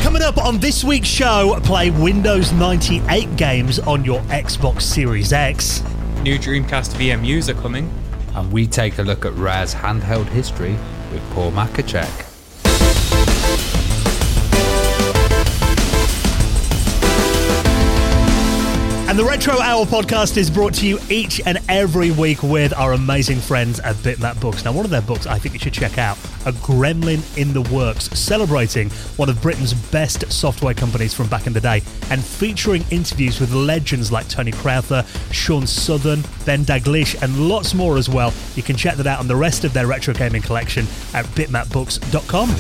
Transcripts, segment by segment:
Coming up on this week's show, play Windows 98 games on your Xbox Series X. New Dreamcast VMUs are coming. And we take a look at Rare's handheld history with Paul Makacek. And the Retro Hour podcast is brought to you each and every week with our amazing friends at Bitmap Books. Now, one of their books I think you should check out, A Gremlin in the Works, celebrating one of Britain's best software companies from back in the day and featuring interviews with legends like Tony Crowther, Sean Southern, Ben Daglish, and lots more as well. You can check that out on the rest of their retro gaming collection at bitmapbooks.com.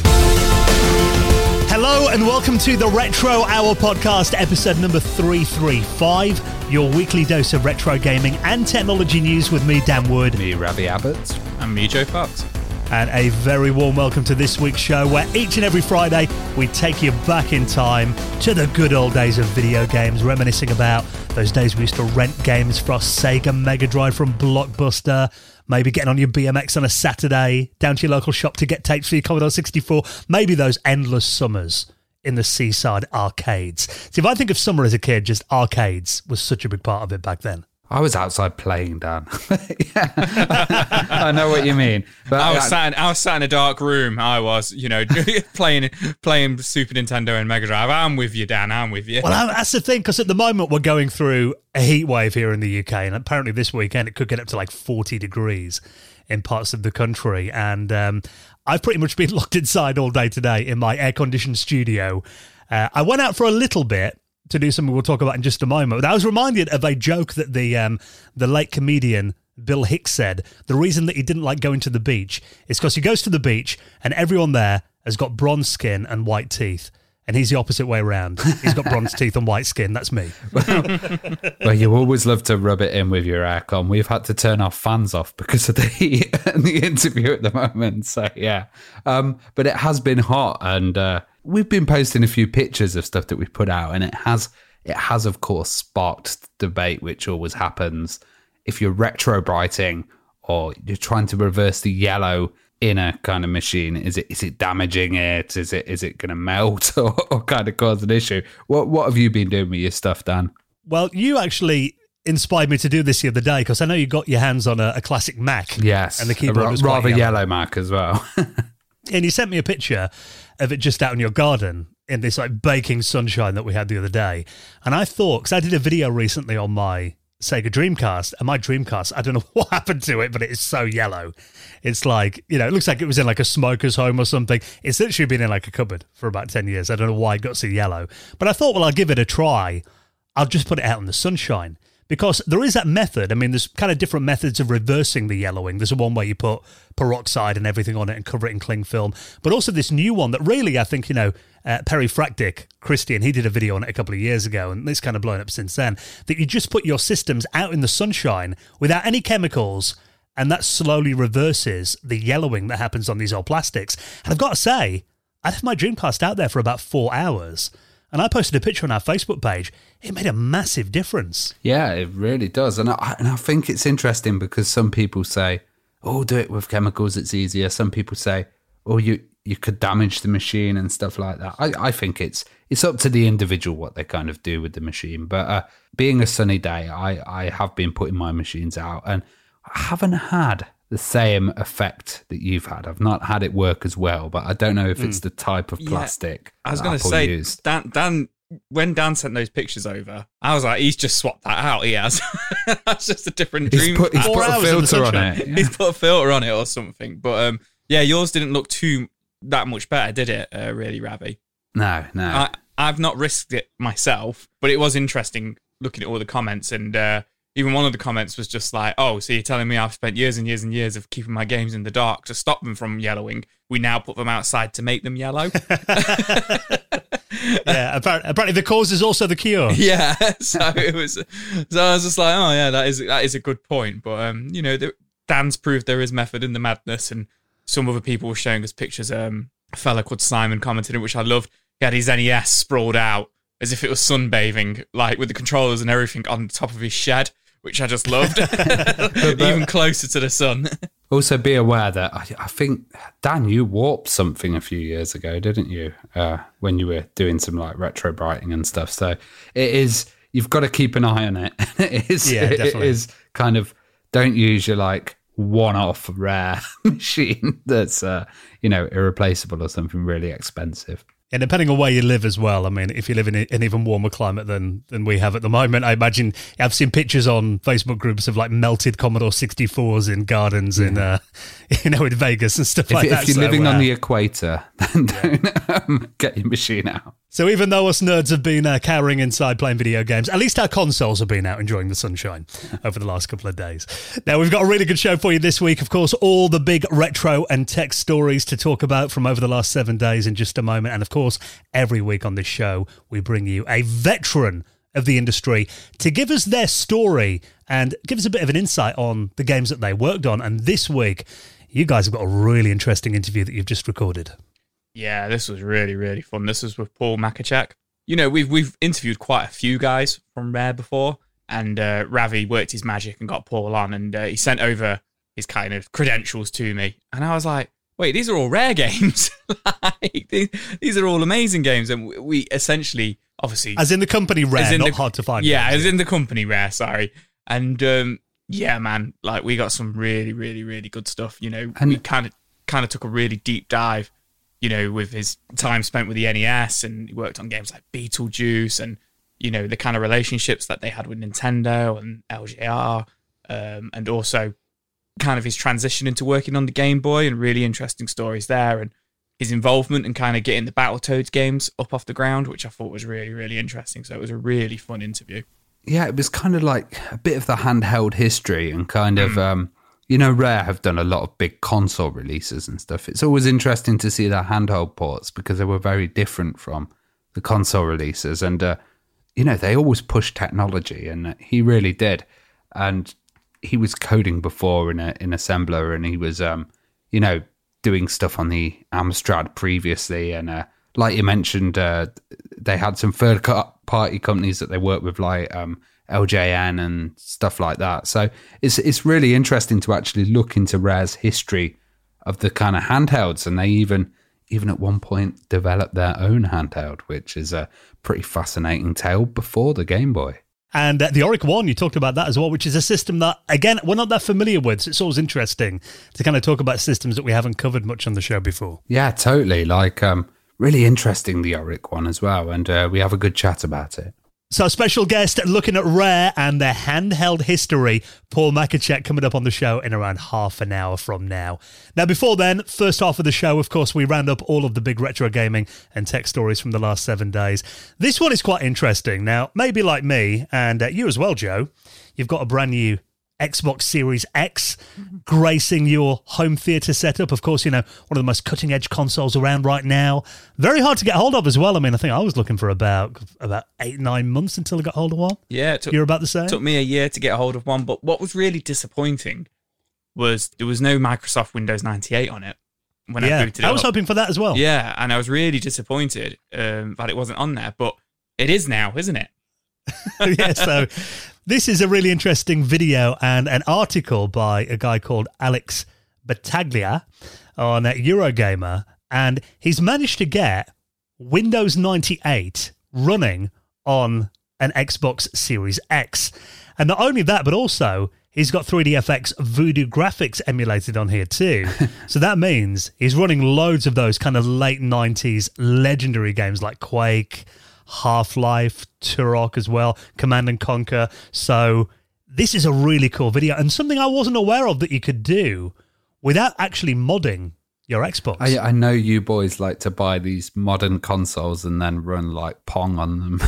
Hello and welcome to the Retro Hour podcast, episode number 335, your weekly dose of retro gaming and technology news with me, Dan Wood. Me, Ravi Abbott. And me, Joe Fox. And a very warm welcome to this week's show, where each and every Friday we take you back in time to the good old days of video games, reminiscing about those days we used to rent games for our Sega Mega Drive from Blockbuster, maybe getting on your BMX on a Saturday, down to your local shop to get tapes for your Commodore 64, maybe those endless summers in the seaside arcades. See, if I think of summer as a kid, just arcades was such a big part of it back then. I was outside playing, Dan. Yeah. I know what you mean. But I was sat in a dark room. I was, playing Super Nintendo and Mega Drive. I'm with you, Dan. I'm with you. Well, that's the thing, because at the moment we're going through a heat wave here in the UK, and apparently this weekend it could get up to like 40 degrees in parts of the country. And I've pretty much been locked inside all day today in my air-conditioned studio. I went out for a little bit to do something we'll talk about in just a moment. But I was reminded of a joke that the late comedian Bill Hicks said. The reason that he didn't like going to the beach is because he goes to the beach and everyone there has got bronze skin and white teeth. And he's the opposite way around. He's got bronze teeth and white skin. That's me. Well, you always love to rub it in with your aircon. We've had to turn our fans off because of the heat and the interview at the moment. So, yeah. But it has been hot, and we've been posting a few pictures of stuff that we've put out, and it has, of course, sparked debate, which always happens. If you're retrobrighting or you're trying to reverse the yellow in a kind of machine, is it damaging it? Is it going to melt or kind of cause an issue? What have you been doing with your stuff, Dan? Well, you actually inspired me to do this the other day, because I know you got your hands on a classic Mac. Yes, and the keyboard was rather quite yellow Mac as well. And you sent me a picture of it just out in your garden in this like baking sunshine that we had the other day. And I thought, because I did a video recently on my Sega Dreamcast, and my Dreamcast, I don't know what happened to it, but it is so yellow. It's like, it looks like it was in like a smoker's home or something. It's literally been in like a cupboard for about 10 years. I don't know why it got so yellow. But I thought, well, I'll give it a try. I'll just put it out in the sunshine. Because there is that method. I mean, there's kind of different methods of reversing the yellowing. There's one where you put peroxide and everything on it and cover it in cling film. But also this new one that really, I think, Perry Fracdick, Christian, he did a video on it a couple of years ago, and it's kind of blown up since then, that you just put your systems out in the sunshine without any chemicals, and that slowly reverses the yellowing that happens on these old plastics. And I've got to say, I left my Dreamcast out there for about 4 hours, and I posted a picture on our Facebook page. It made a massive difference. Yeah, it really does. And I think it's interesting because some people say, oh, do it with chemicals, it's easier. Some people say, oh, you could damage the machine and stuff like that. I think it's up to the individual what they kind of do with the machine. But being a sunny day, I have been putting my machines out, and I haven't had the same effect that you've had. I've not had it work as well, but I don't know if it's the type of plastic. I was going to say, Dan, when Dan sent those pictures over, I was like, he's just swapped that out. He has. That's just a different dream. He's put a filter on it. Yeah. He's put a filter on it or something. But yours didn't look that much better, did it, really, Ravi? No. I've not risked it myself, but it was interesting looking at all the comments, and even one of the comments was just like, oh, so you're telling me I've spent years and years and years of keeping my games in the dark to stop them from yellowing. We now put them outside to make them yellow. Yeah, apparently the cause is also the cure. Yeah, so I was just like, oh yeah, that is a good point. But Dan's proved there is method in the madness, and some other people were showing us pictures. A fella called Simon commented it, which I loved. He had his NES sprawled out as if it was sunbathing, like with the controllers and everything on top of his shed, which I just loved. Even closer to the sun. Also, be aware that I think, Dan, you warped something a few years ago, didn't you? When you were doing some like retro brighting and stuff. So it is, you've got to keep an eye on it. It is kind of, don't use your like one-off rare machine that's, irreplaceable or something really expensive. And depending on where you live as well, I mean, if you live in an even warmer climate than we have at the moment, I imagine I've seen pictures on Facebook groups of like melted Commodore 64s in gardens in Vegas and stuff like that. If you're living on the equator, then don't get your machine out. So even though us nerds have been cowering inside playing video games, at least our consoles have been out enjoying the sunshine over the last couple of days. Now, we've got a really good show for you this week. Of course, all the big retro and tech stories to talk about from over the last 7 days in just a moment. And of course, every week on this show, we bring you a veteran of the industry to give us their story and give us a bit of an insight on the games that they worked on. And this week, you guys have got a really interesting interview that you've just recorded. Yeah, this was really, really fun. This was with Paul Makachek. You know, we've interviewed quite a few guys from Rare before, and Ravi worked his magic and got Paul on, and he sent over his kind of credentials to me. And I was like, wait, these are all Rare games. These are all amazing games. And we essentially, obviously... As in the company Rare, not hard to find. Yeah, as in the company Rare, sorry. And yeah, man, like we got some really, really, really good stuff. You know, and we kind of took a really deep dive, you know, with his time spent with the NES, and he worked on games like Beetlejuice, and, you know, the kind of relationships that they had with Nintendo and LJR, and also kind of his transition into working on the Game Boy, and really interesting stories there, and his involvement in kind of getting the Battletoads games up off the ground, which I thought was really, really interesting. So it was a really fun interview. Yeah, it was kind of like a bit of the handheld history and kind of... Rare have done a lot of big console releases and stuff. It's always interesting to see their handheld ports because they were very different from the console releases. And, they always push technology, and he really did. And he was coding before in assembler, and he was, doing stuff on the Amstrad previously. And like you mentioned, they had some third-party companies that they worked with, like... LJN and stuff like that. So it's really interesting to actually look into Rare's history of the kind of handhelds, and they even at one point developed their own handheld, which is a pretty fascinating tale before the Game Boy. And the Auric One, you talked about that as well, which is a system that, again, we're not that familiar with. So it's always interesting to kind of talk about systems that we haven't covered much on the show before. Yeah, totally. Like, really interesting, the Auric One as well. And we have a good chat about it. So a special guest looking at Rare and their handheld history, Paul Makachek, coming up on the show in around half an hour from now. Now, before then, first half of the show, of course, we round up all of the big retro gaming and tech stories from the last 7 days. This one is quite interesting. Now, maybe like me, and you as well, Joe, you've got a brand new Xbox Series X gracing your home theater setup. Of course, one of the most cutting-edge consoles around right now. Very hard to get hold of as well. I mean, I think I was looking for about 8-9 months until I got hold of one. Yeah, you're about the same. It took me a year to get hold of one, but what was really disappointing was there was no Microsoft Windows 98 on it when I booted it up. I was hoping for that as well. Yeah, and I was really disappointed that it wasn't on there, but it is now, isn't it? Yeah, so this is a really interesting video and an article by a guy called Alex Battaglia on Eurogamer, and he's managed to get Windows 98 running on an Xbox Series X. And not only that, but also he's got 3DFX Voodoo graphics emulated on here too. So that means he's running loads of those kind of late 90s legendary games like Quake, Half-Life, Turok as well, Command & Conquer. So this is a really cool video and something I wasn't aware of that you could do without actually modding your Xbox. I know you boys like to buy these modern consoles and then run like Pong on them.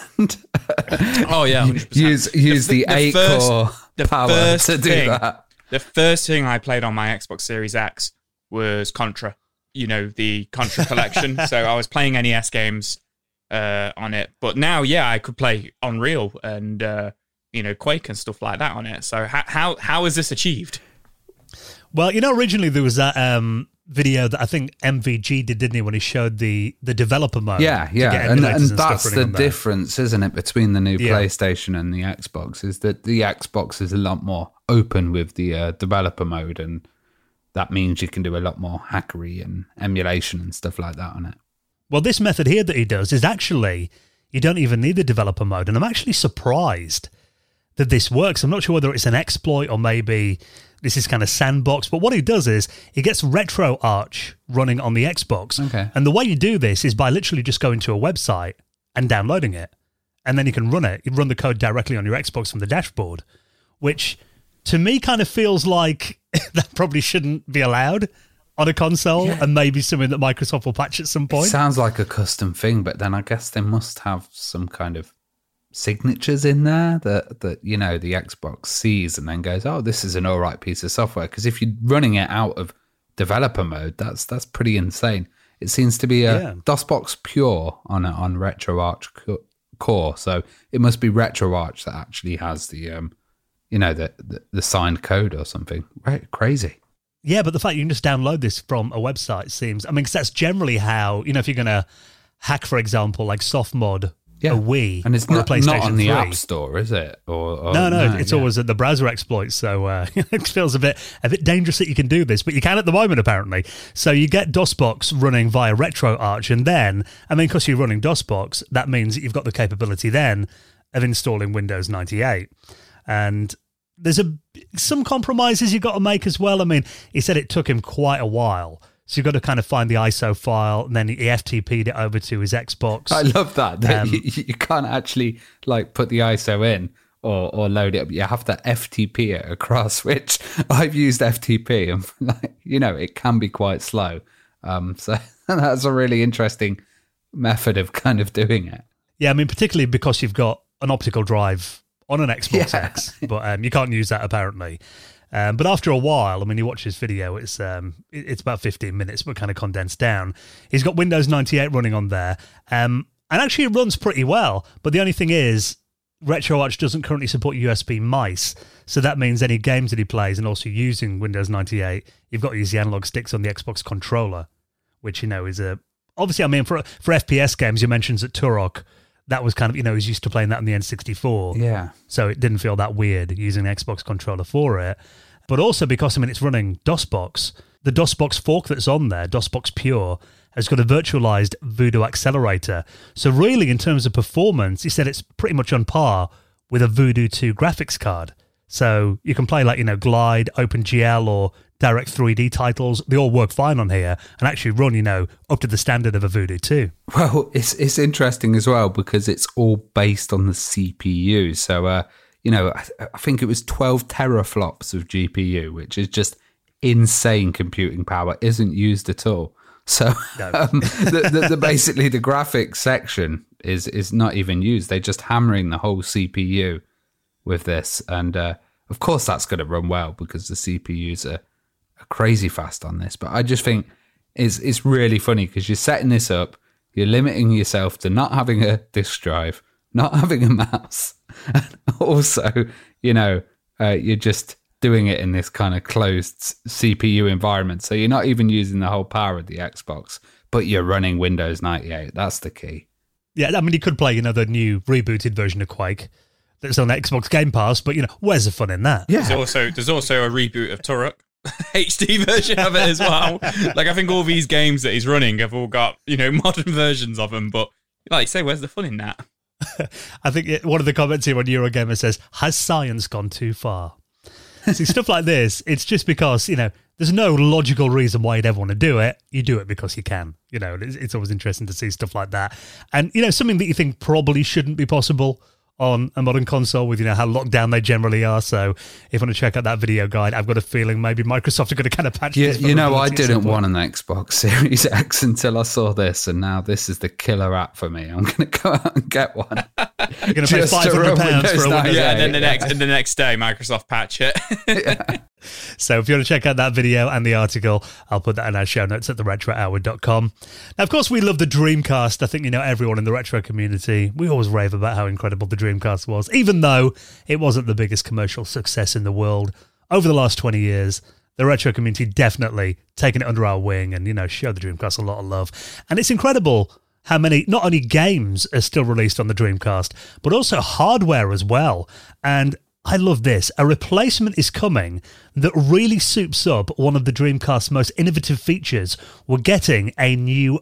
Oh yeah, 100%. Use the 8-core power to do that. The first thing I played on my Xbox Series X was Contra. The Contra collection. So I was playing NES games on it, but now I could play Unreal and Quake and stuff like that on it. So how is this achieved? Well, originally there was that video that I think MVG did, didn't he, when he showed the developer mode? Yeah, and that's the difference, isn't it, between the new PlayStation and the Xbox, is that the Xbox is a lot more open with the developer mode, and that means you can do a lot more hackery and emulation and stuff like that on it. Well, this method here that he does is actually, you don't even need the developer mode. And I'm actually surprised that this works. I'm not sure whether it's an exploit or maybe this is kind of sandbox. But what he does is he gets RetroArch running on the Xbox. Okay. And the way you do this is by literally just going to a website and downloading it. And then you can run it. You run the code directly on your Xbox from the dashboard, which to me kind of feels like that probably shouldn't be allowed on a console, and maybe something that Microsoft will patch at some point. It sounds like a custom thing, but then I guess they must have some kind of signatures in there that you know, the Xbox sees and then goes, oh, this is an all right piece of software. Because if you're running it out of developer mode, that's pretty insane. It seems to be a DOSBox Pure on RetroArch Core, so it must be RetroArch that actually has the the signed code or something. Right, crazy. Yeah, but the fact you can just download this from a website seems, I mean, because that's generally how, you know, if you're going to hack, for example, like softmod a Wii and it's or a PlayStation not on the 3. App Store, is it? Or no, it's always at the browser exploits. So it feels a bit dangerous that you can do this, but you can at the moment, apparently. So you get DOSBox running via RetroArch, and then, I mean, because you're running DOSBox, that means that you've got the capability then of installing Windows 98. And there's some compromises you've got to make as well. I mean, he said it took him quite a while. So you've got to kind of find the ISO file, and then he FTP'd it over to his Xbox. I love that. You can't actually like put the ISO in or load it up. You have to FTP it across, which I've used FTP, and like, you know, it can be quite slow. So that's a really interesting method of kind of doing it. Yeah, I mean, particularly because you've got an optical drive on an Xbox X, but you can't use that apparently. But after a while, I mean, you watch his video, it's about 15 minutes, but kind of condensed down. He's got Windows 98 running on there, and actually it runs pretty well. But the only thing is, RetroArch doesn't currently support USB mice, so that means any games that he plays, and also using Windows 98, you've got to use the analog sticks on the Xbox controller, which, you know, is obviously, I mean, for FPS games, you mentioned that Turok, that was kind of, you know, he's used to playing that on the N64. Yeah. So it didn't feel that weird using an Xbox controller for it. But also because, I mean, it's running DOSBox. The DOSBox fork that's on there, DOSBox Pure, has got a virtualized Voodoo accelerator. So really, in terms of performance, he said it's pretty much on par with a Voodoo 2 graphics card. So you can play like, you know, Glide, OpenGL, or Direct 3D titles. They all work fine on here and actually run, you know, up to the standard of a Voodoo 2. Well, it's interesting as well because it's all based on the CPU. So, you know, I think it was 12 teraflops of GPU, which is just insane computing power, isn't used at all. So No. basically the graphics section is not even used. They're just hammering the whole CPU with this. And of course that's going to run well because the CPUs are crazy fast on this. But I just think it's really funny because you're setting this up, you're limiting yourself to not having a disk drive, not having a mouse, and also, you know, you're just doing it in this kind of closed CPU environment. So you're not even using the whole power of the Xbox, but you're running Windows 98. That's the key. Yeah, I mean, you could play, you know, the new rebooted version of Quake that's on Xbox Game Pass, but, you know, where's the fun in that? Yeah. There's also a reboot of Turok. HD version of it as well. Like, I think all these games that he's running have all got, you know, modern versions of them, but like you say, where's the fun in that? I think one of the comments here on Eurogamer says, has science gone too far? See, stuff like this, it's just because, you know, there's no logical reason why you'd ever want to do it. You do it because you can. You know, it's always interesting to see stuff like that. And, you know, something that you think probably shouldn't be possible on a modern console with, you know, how locked down they generally are. So if you want to check out that video guide, I've got a feeling maybe Microsoft are going to kind of patch this. You know, I didn't want an Xbox Series X until I saw this, and now this is the killer app for me. I'm going to go out and get one. You're going to pay £500 for a Windows. Yeah, and then the next day, Microsoft patch it. Yeah. So if you want to check out that video and the article, I'll put that in our show notes at theretrohour.com. Now, of course, we love the Dreamcast. I think, you know, everyone in the retro community, we always rave about how incredible the Dreamcast was, even though it wasn't the biggest commercial success in the world. Over the last 20 years, the retro community definitely taken it under our wing and, you know, showed the Dreamcast a lot of love. And it's incredible how many, not only games are still released on the Dreamcast, but also hardware as well. And I love this. A replacement is coming that really soups up one of the Dreamcast's most innovative features. We're getting a new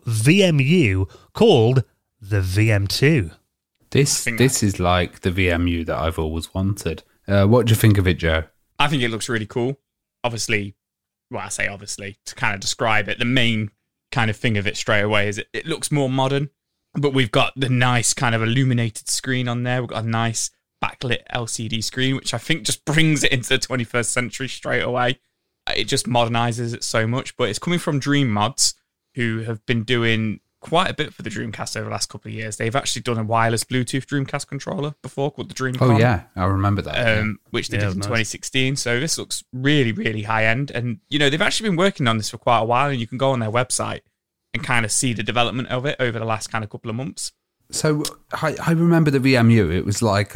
VMU called the VM2. This is like the VMU that I've always wanted. What do you think of it, Joe? I think it looks really cool. Obviously, well, I say obviously, to kind of describe it, the main kind of thing of it straight away is it looks more modern, but we've got the nice kind of illuminated screen on there. We've got a nice backlit LCD screen, which I think just brings it into the 21st century straight away. It just modernizes it so much, but it's coming from Dream Mods, who have been doing quite a bit for the Dreamcast over the last couple of years. They've actually done a wireless Bluetooth Dreamcast controller before called the Dreamcom. Oh yeah, I remember that. Which they did in 2016. So this looks really, really high end. And, you know, they've actually been working on this for quite a while, and you can go on their website and kind of see the development of it over the last kind of couple of months. So I remember the VMU. It was like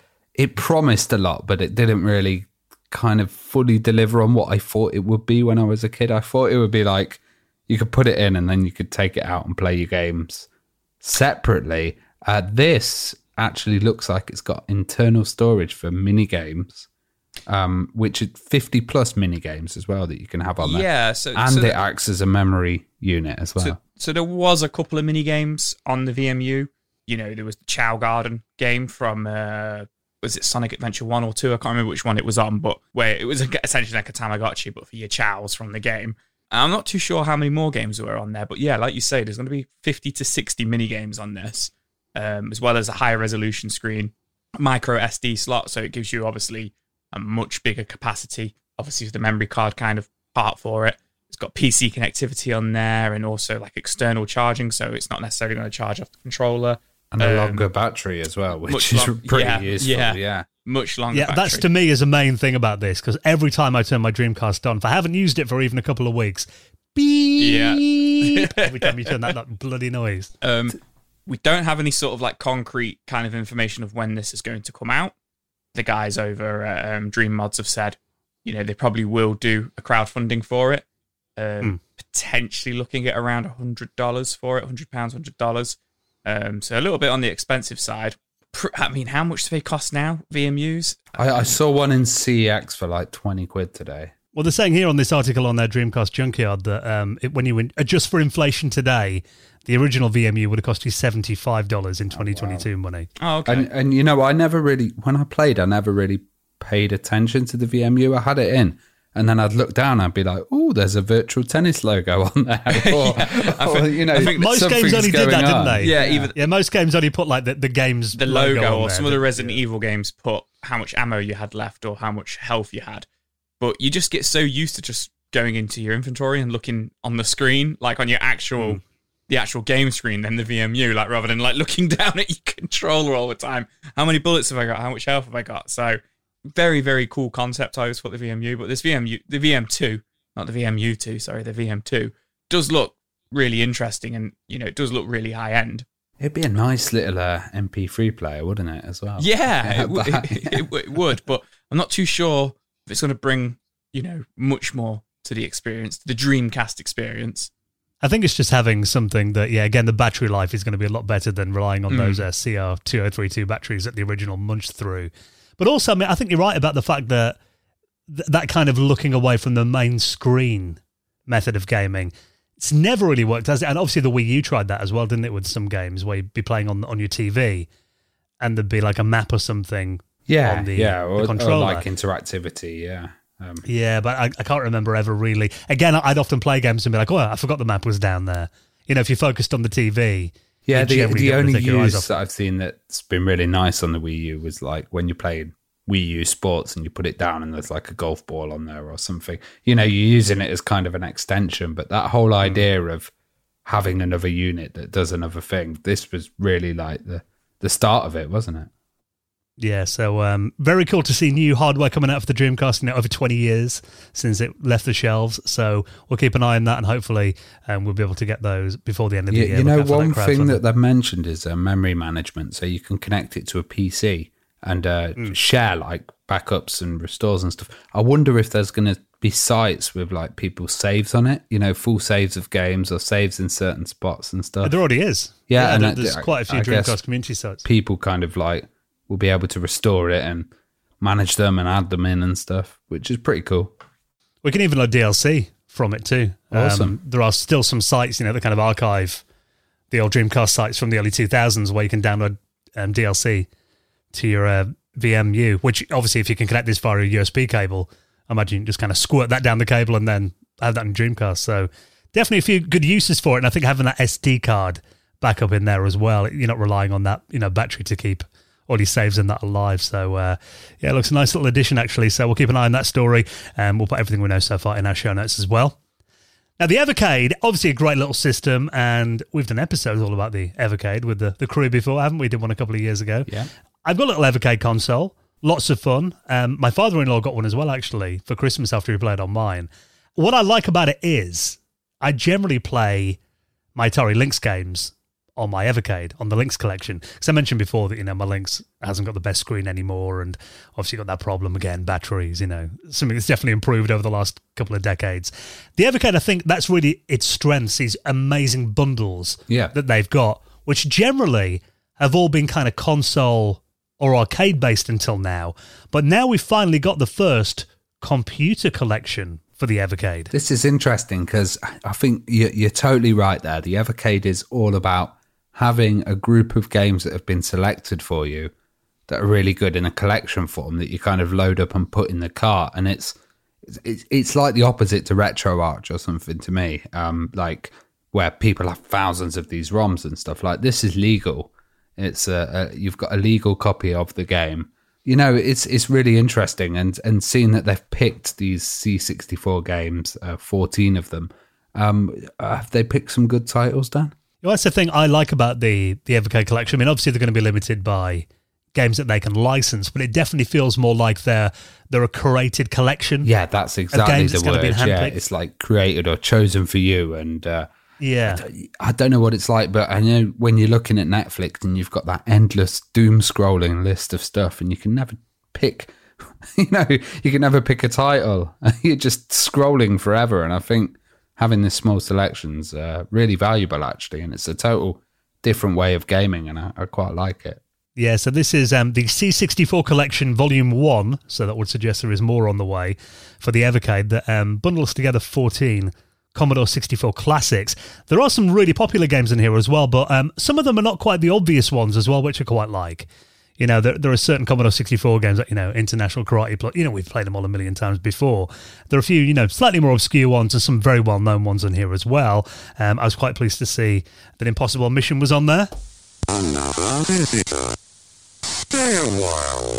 it promised a lot, but it didn't really kind of fully deliver on what I thought it would be when I was a kid. I thought it would be like, you could put it in and then you could take it out and play your games separately. This actually looks like it's got internal storage for mini games, which is 50 plus mini games as well that you can have on there. Yeah, it acts as a memory unit as well. So there was a couple of mini games on the VMU. You know, there was the Chow Garden game from was it Sonic Adventure 1 or 2? I can't remember which one it was on, but where it was essentially like a Tamagotchi, but for your chows from the game. I'm not too sure how many more games were on there, but yeah, like you say, there's going to be 50 to 60 mini games on this, as well as a higher resolution screen, micro SD slot, so it gives you obviously a much bigger capacity, obviously with the memory card kind of part for it. It's got PC connectivity on there and also like external charging, so it's not necessarily going to charge off the controller. And a longer battery as well, which is pretty useful. Yeah. Much longer battery. That's to me is a main thing about this, because every time I turn my Dreamcast on, if I haven't used it for even a couple of weeks, beep, every time you turn that bloody noise. We don't have any sort of like concrete kind of information of when this is going to come out. The guys over at Dream Mods have said, you know, they probably will do a crowdfunding for it, potentially looking at around $100 for it, £100, $100. So a little bit on the expensive side. I mean, how much do they cost now, VMUs? I saw one in CEX for like 20 quid today. Well, they're saying here on this article on their Dreamcast Junkyard that when you adjust for inflation today, the original VMU would have cost you $75 in 2022 money. Oh, okay. And you know, when I played, I never really paid attention to the VMU. I had it in. And then I'd look down and I'd be like, oh, there's a virtual tennis logo on there. I think most games only did that, didn't they? Yeah, most games only put like the game's the logo or there. Some of the Resident Evil games put how much ammo you had left or how much health you had. But you just get so used to just going into your inventory and looking on the screen, like on your the actual game screen, than the VMU, like rather than like looking down at your controller all the time. How many bullets have I got? How much health have I got? So very, very cool concept, I always thought, the VMU. But this VMU, the VM2, not the VMU2, sorry, the VM2, does look really interesting and, you know, it does look really high end. It'd be a nice little MP3 player, wouldn't it, as well? Yeah, it would. But I'm not too sure if it's going to bring, you know, much more to the experience, the Dreamcast experience. I think it's just having something that, again, the battery life is going to be a lot better than relying on those CR2032 batteries that the original munched through. But also, I mean, I think you're right about the fact that that kind of looking away from the main screen method of gaming, it's never really worked, has it? And obviously the Wii U tried that as well, didn't it, with some games where you'd be playing on your TV and there'd be like a map or something on the controller. Or like interactivity, yeah, but I can't remember ever really. Again, I'd often play games and be like, oh, I forgot the map was down there. You know, if you focused on the TV... Yeah, the only use that I've seen that's been really nice on the Wii U was like when you played Wii U Sports and you put it down and there's like a golf ball on there or something. You know, you're using it as kind of an extension, but that whole idea of having another unit that does another thing, this was really like the start of it, wasn't it? Yeah, so very cool to see new hardware coming out for the Dreamcast in over 20 years since it left the shelves. So we'll keep an eye on that and hopefully we'll be able to get those before the end of the year. You know, one thing that they've mentioned is memory management. So you can connect it to a PC and share like backups and restores and stuff. I wonder if there's going to be sites with like people's saves on it, you know, full saves of games or saves in certain spots and stuff. There already is. Yeah, and there's quite a few Dreamcast community sites. People kind of like will be able to restore it and manage them and add them in and stuff, which is pretty cool. We can even load DLC from it too. Awesome. There are still some sites, that kind of archive the old Dreamcast sites from the early 2000s where you can download DLC to your VMU, which obviously if you can connect this via a USB cable, I imagine you can just kind of squirt that down the cable and then have that in Dreamcast. So definitely a few good uses for it. And I think having that SD card backup in there as well, you're not relying on that, battery to keep all your saves in that alive. So it looks a nice little addition actually. So we'll keep an eye on that story and we'll put everything we know so far in our show notes as well. Now, the Evercade, obviously a great little system, and we've done episodes all about the Evercade with the crew before, haven't we? Did one a couple of years ago. Yeah. I've got a little Evercade console, lots of fun. My father-in-law got one as well, actually, for Christmas after he played on mine. What I like about it is I generally play my Atari Lynx games on my Evercade, on the Lynx collection. Because I mentioned before that, my Lynx hasn't got the best screen anymore, and obviously got that problem again, batteries, something that's definitely improved over the last couple of decades. The Evercade, I think that's really its strengths, these amazing bundles that they've got, which generally have all been kind of console or arcade-based until now. But now we've finally got the first computer collection for the Evercade. This is interesting because I think you're totally right there. The Evercade is all about having a group of games that have been selected for you that are really good in a collection form that you kind of load up and put in the cart. And it's like the opposite to RetroArch or something to me, like where people have thousands of these ROMs and stuff. Like this is legal. It's you've got a legal copy of the game. It's really interesting, and seeing that they've picked these C64 games, 14 of them. Have they picked some good titles, Dan? Well, that's the thing I like about the Evercade collection. I mean, obviously they're going to be limited by games that they can license, but it definitely feels more like they're a curated collection. Yeah, that's exactly the word. Yeah, it's like created or chosen for you. And I don't know what it's like, but I know when you're looking at Netflix and you've got that endless doom scrolling list of stuff, and you can never pick, you can never pick a title. You're just scrolling forever, and I think having this small selection's really valuable, actually, and it's a total different way of gaming, and I quite like it. Yeah, so this is the C64 Collection Volume 1, so that would suggest there is more on the way for the Evercade, that bundles together 14 Commodore 64 classics. There are some really popular games in here as well, but some of them are not quite the obvious ones as well, which I quite like. There are certain Commodore 64 games like, International Karate, we've played them all a million times before. There are a few, slightly more obscure ones and some very well-known ones in here as well. I was quite pleased to see that Impossible Mission was on there. Another visitor. Stay a while.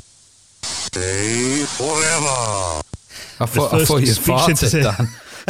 Stay forever. I thought you farted, Dan.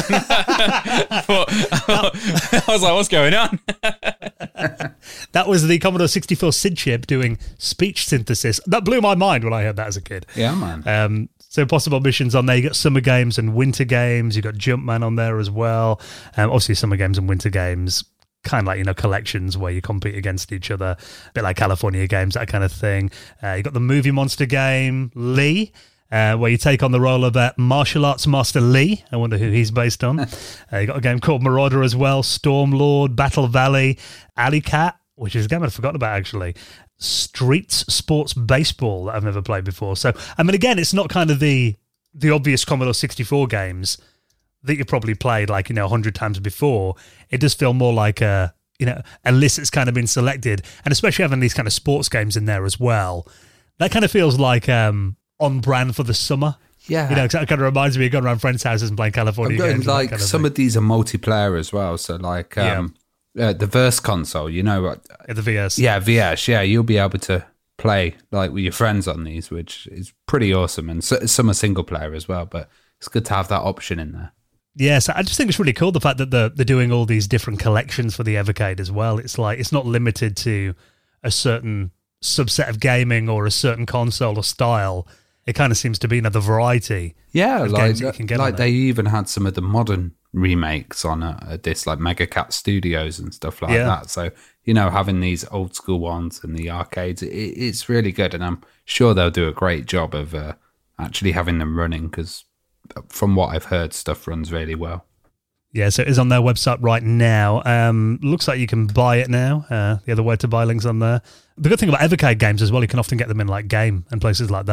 I was like, what's going on? That was the Commodore 64 SID chip doing speech synthesis. That blew my mind when I heard that as a kid. Yeah, man. So Possible Missions on there. You got summer games and winter games. You got Jumpman on there as well. Obviously, summer games and winter games, kind of like, collections where you compete against each other. A bit like California games, that kind of thing. You got the Movie Monster game, Lee, where you take on the role of martial arts master Lee. I wonder who he's based on. You got a game called Marauder as well, Stormlord, Battle Valley, Alley Cat, which is a game I'd forgotten about actually, Streets Sports Baseball that I've never played before. So, I mean, again, it's not kind of the obvious Commodore 64 games that you probably played 100 times before. It does feel more like a list that's kind of been selected, and especially having these kind of sports games in there as well. That kind of feels like on brand for the summer. Yeah. It kind of reminds me of going around friends' houses and playing California games. Like some of these are multiplayer as well. So the Verse console, the VS. Yeah, VS. Yeah, you'll be able to play with your friends on these, which is pretty awesome. And some are single player as well, but it's good to have that option in there. Yes, I just think it's really cool the fact that they're doing all these different collections for the Evercade as well. It's like it's not limited to a certain subset of gaming or a certain console or style. It kind of seems to be the variety. Yeah, of games that you can get on they even had some of the modern remakes on a disc, like Mega Cat Studios and stuff like that. So having these old school ones and the arcades, it's really good, and I'm sure they'll do a great job of actually having them running, because from what I've heard, stuff runs really well. Yeah, so it is on their website right now. Looks like you can buy it now. The other way to buy links on there. The good thing about Evercade games as well, you can often get them in Game and places like that.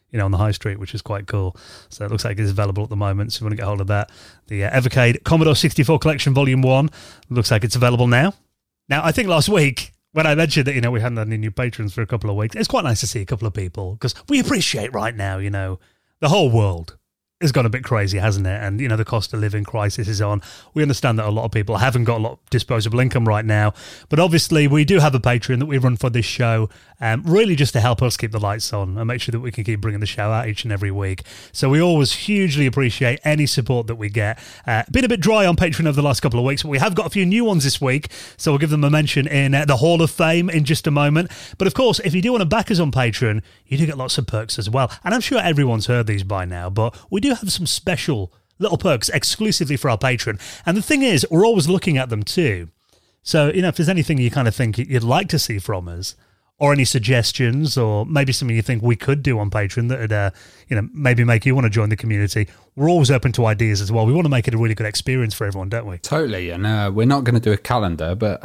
on the high street, which is quite cool. So it looks like it's available at the moment. So if you want to get hold of that, the Evercade Commodore 64 Collection Volume 1 looks like it's available now. Now, I think last week, when I mentioned that, we hadn't had any new patrons for a couple of weeks, it's quite nice to see a couple of people, because we appreciate right now, the whole world has gone a bit crazy, hasn't it? And, the cost of living crisis is on. We understand that a lot of people haven't got a lot of disposable income right now. But obviously, we do have a Patreon that we run for this show, really just to help us keep the lights on and make sure that we can keep bringing the show out each and every week. So we always hugely appreciate any support that we get. Been a bit dry on Patreon over the last couple of weeks, but we have got a few new ones this week. So we'll give them a mention in the Hall of Fame in just a moment. But of course, if you do want to back us on Patreon, you do get lots of perks as well. And I'm sure everyone's heard these by now, but we do have some special little perks exclusively for our Patreon. And the thing is, we're always looking at them too. So, if there's anything you kind of think you'd like to see from us, or any suggestions, or maybe something you think we could do on Patreon that would, maybe make you want to join the community, we're always open to ideas as well. We want to make it a really good experience for everyone, don't we? Totally, and we're not going to do a calendar, but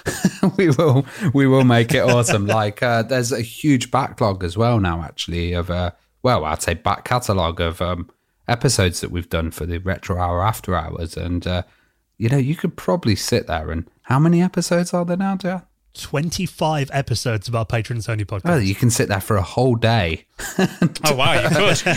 we will make it awesome. Like, there's a huge backlog as well now, actually, of I'd say back catalogue of episodes that we've done for the Retro Hour After Hours, and you could probably sit there and how many episodes are there now, Dan? 25 episodes of our Patrons Only podcast. Well, you can sit there for a whole day. Oh, wow, you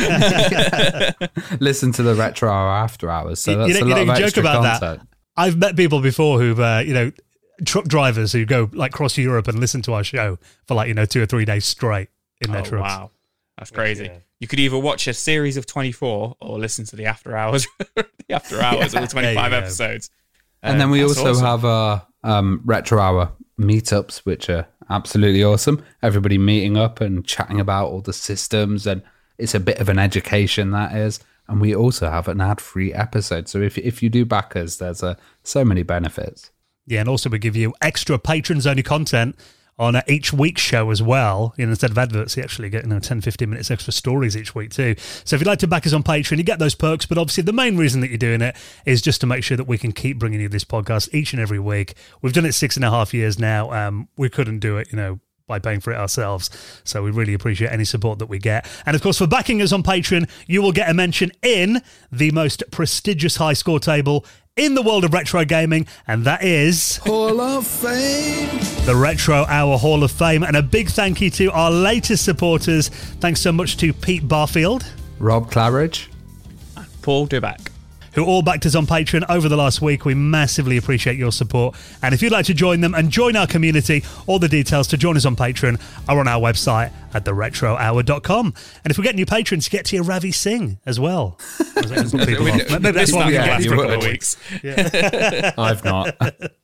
could. Listen to the Retro Hour After Hours. So that's a lot of extra content. That. I've met people before who've, truck drivers who go cross Europe and listen to our show for 2 or 3 days straight in their trucks. Wow. That's crazy. Yeah. You could either watch a series of 24 or listen to the After Hours, of the 25 episodes. And then we also have our Retro Hour meetups, which are absolutely awesome. Everybody meeting up and chatting about all the systems, and it's a bit of an education, that is. And we also have an ad-free episode. So if you do back us, there's so many benefits. Yeah, and also we give you extra patrons-only content on each week's show as well. Instead of adverts, you actually get 10-15 minutes extra stories each week too. So if you'd like to back us on Patreon, you get those perks, but obviously the main reason that you're doing it is just to make sure that we can keep bringing you this podcast each and every week. We've done it 6.5 years now. We couldn't do it, by paying for it ourselves. So we really appreciate any support that we get. And of course, for backing us on Patreon, you will get a mention in the most prestigious high score table in the world of retro gaming, and that is Hall of Fame, the Retro Hour Hall of Fame. And a big thank you to our latest supporters. Thanks so much to Pete Barfield, Rob Claridge, Paul Duback, who all backed us on Patreon over the last week. We massively appreciate your support. And if you'd like to join them and join our community, all the details to join us on Patreon are on our website at theretrohour.com. And if we get new patrons, you get to hear Ravi sing as well. Maybe that's why we get for a couple of weeks. Yeah. I've not.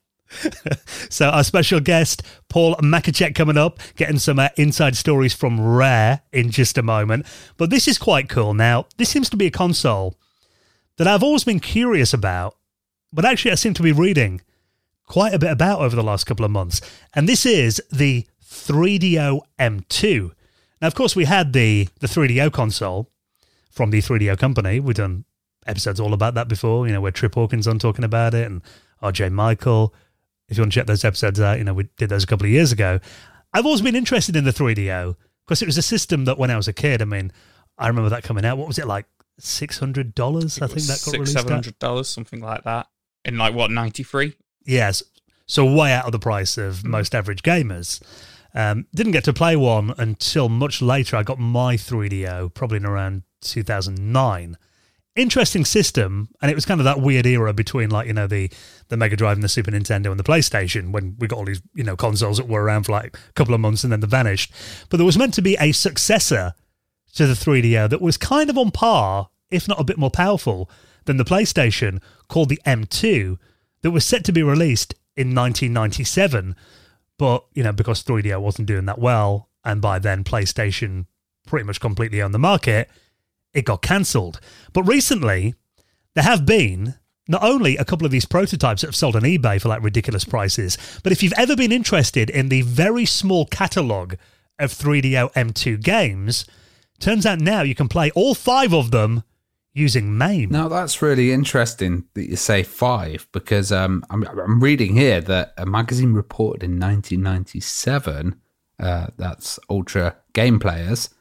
So our special guest, Paul Makacek, coming up, getting some inside stories from Rare in just a moment. But this is quite cool. Now, this seems to be a console that I've always been curious about, but actually I seem to be reading quite a bit about over the last couple of months. And this is the 3DO M2. Now, of course, we had the 3DO console from the 3DO company. We've done episodes all about that before, where Trip Hawkins on talking about it, and RJ Michael. If you want to check those episodes out, we did those a couple of years ago. I've always been interested in the 3DO because it was a system that when I was a kid, I remember that coming out. What was it like? $600, I think that got released. $700, something like that. In 93? Yes. So way out of the price of most average gamers. Didn't get to play one until much later. I got my 3DO probably in around 2009. Interesting system, and it was kind of that weird era between the Mega Drive and the Super Nintendo and the PlayStation, when we got all these consoles that were around for a couple of months and then they vanished. But there was meant to be a successor to the 3DO that was kind of on par, if not a bit more powerful, than the PlayStation, called the M2, that was set to be released in 1997. But, because 3DO wasn't doing that well, and by then PlayStation pretty much completely owned the market, it got cancelled. But recently, there have been not only a couple of these prototypes that have sold on eBay for ridiculous prices, but if you've ever been interested in the very small catalogue of 3DO M2 games, turns out now you can play all 5 of them using MAME. Now, that's really interesting that you say 5, because I'm reading here that a magazine reported in 1997, that's Ultra Game Players,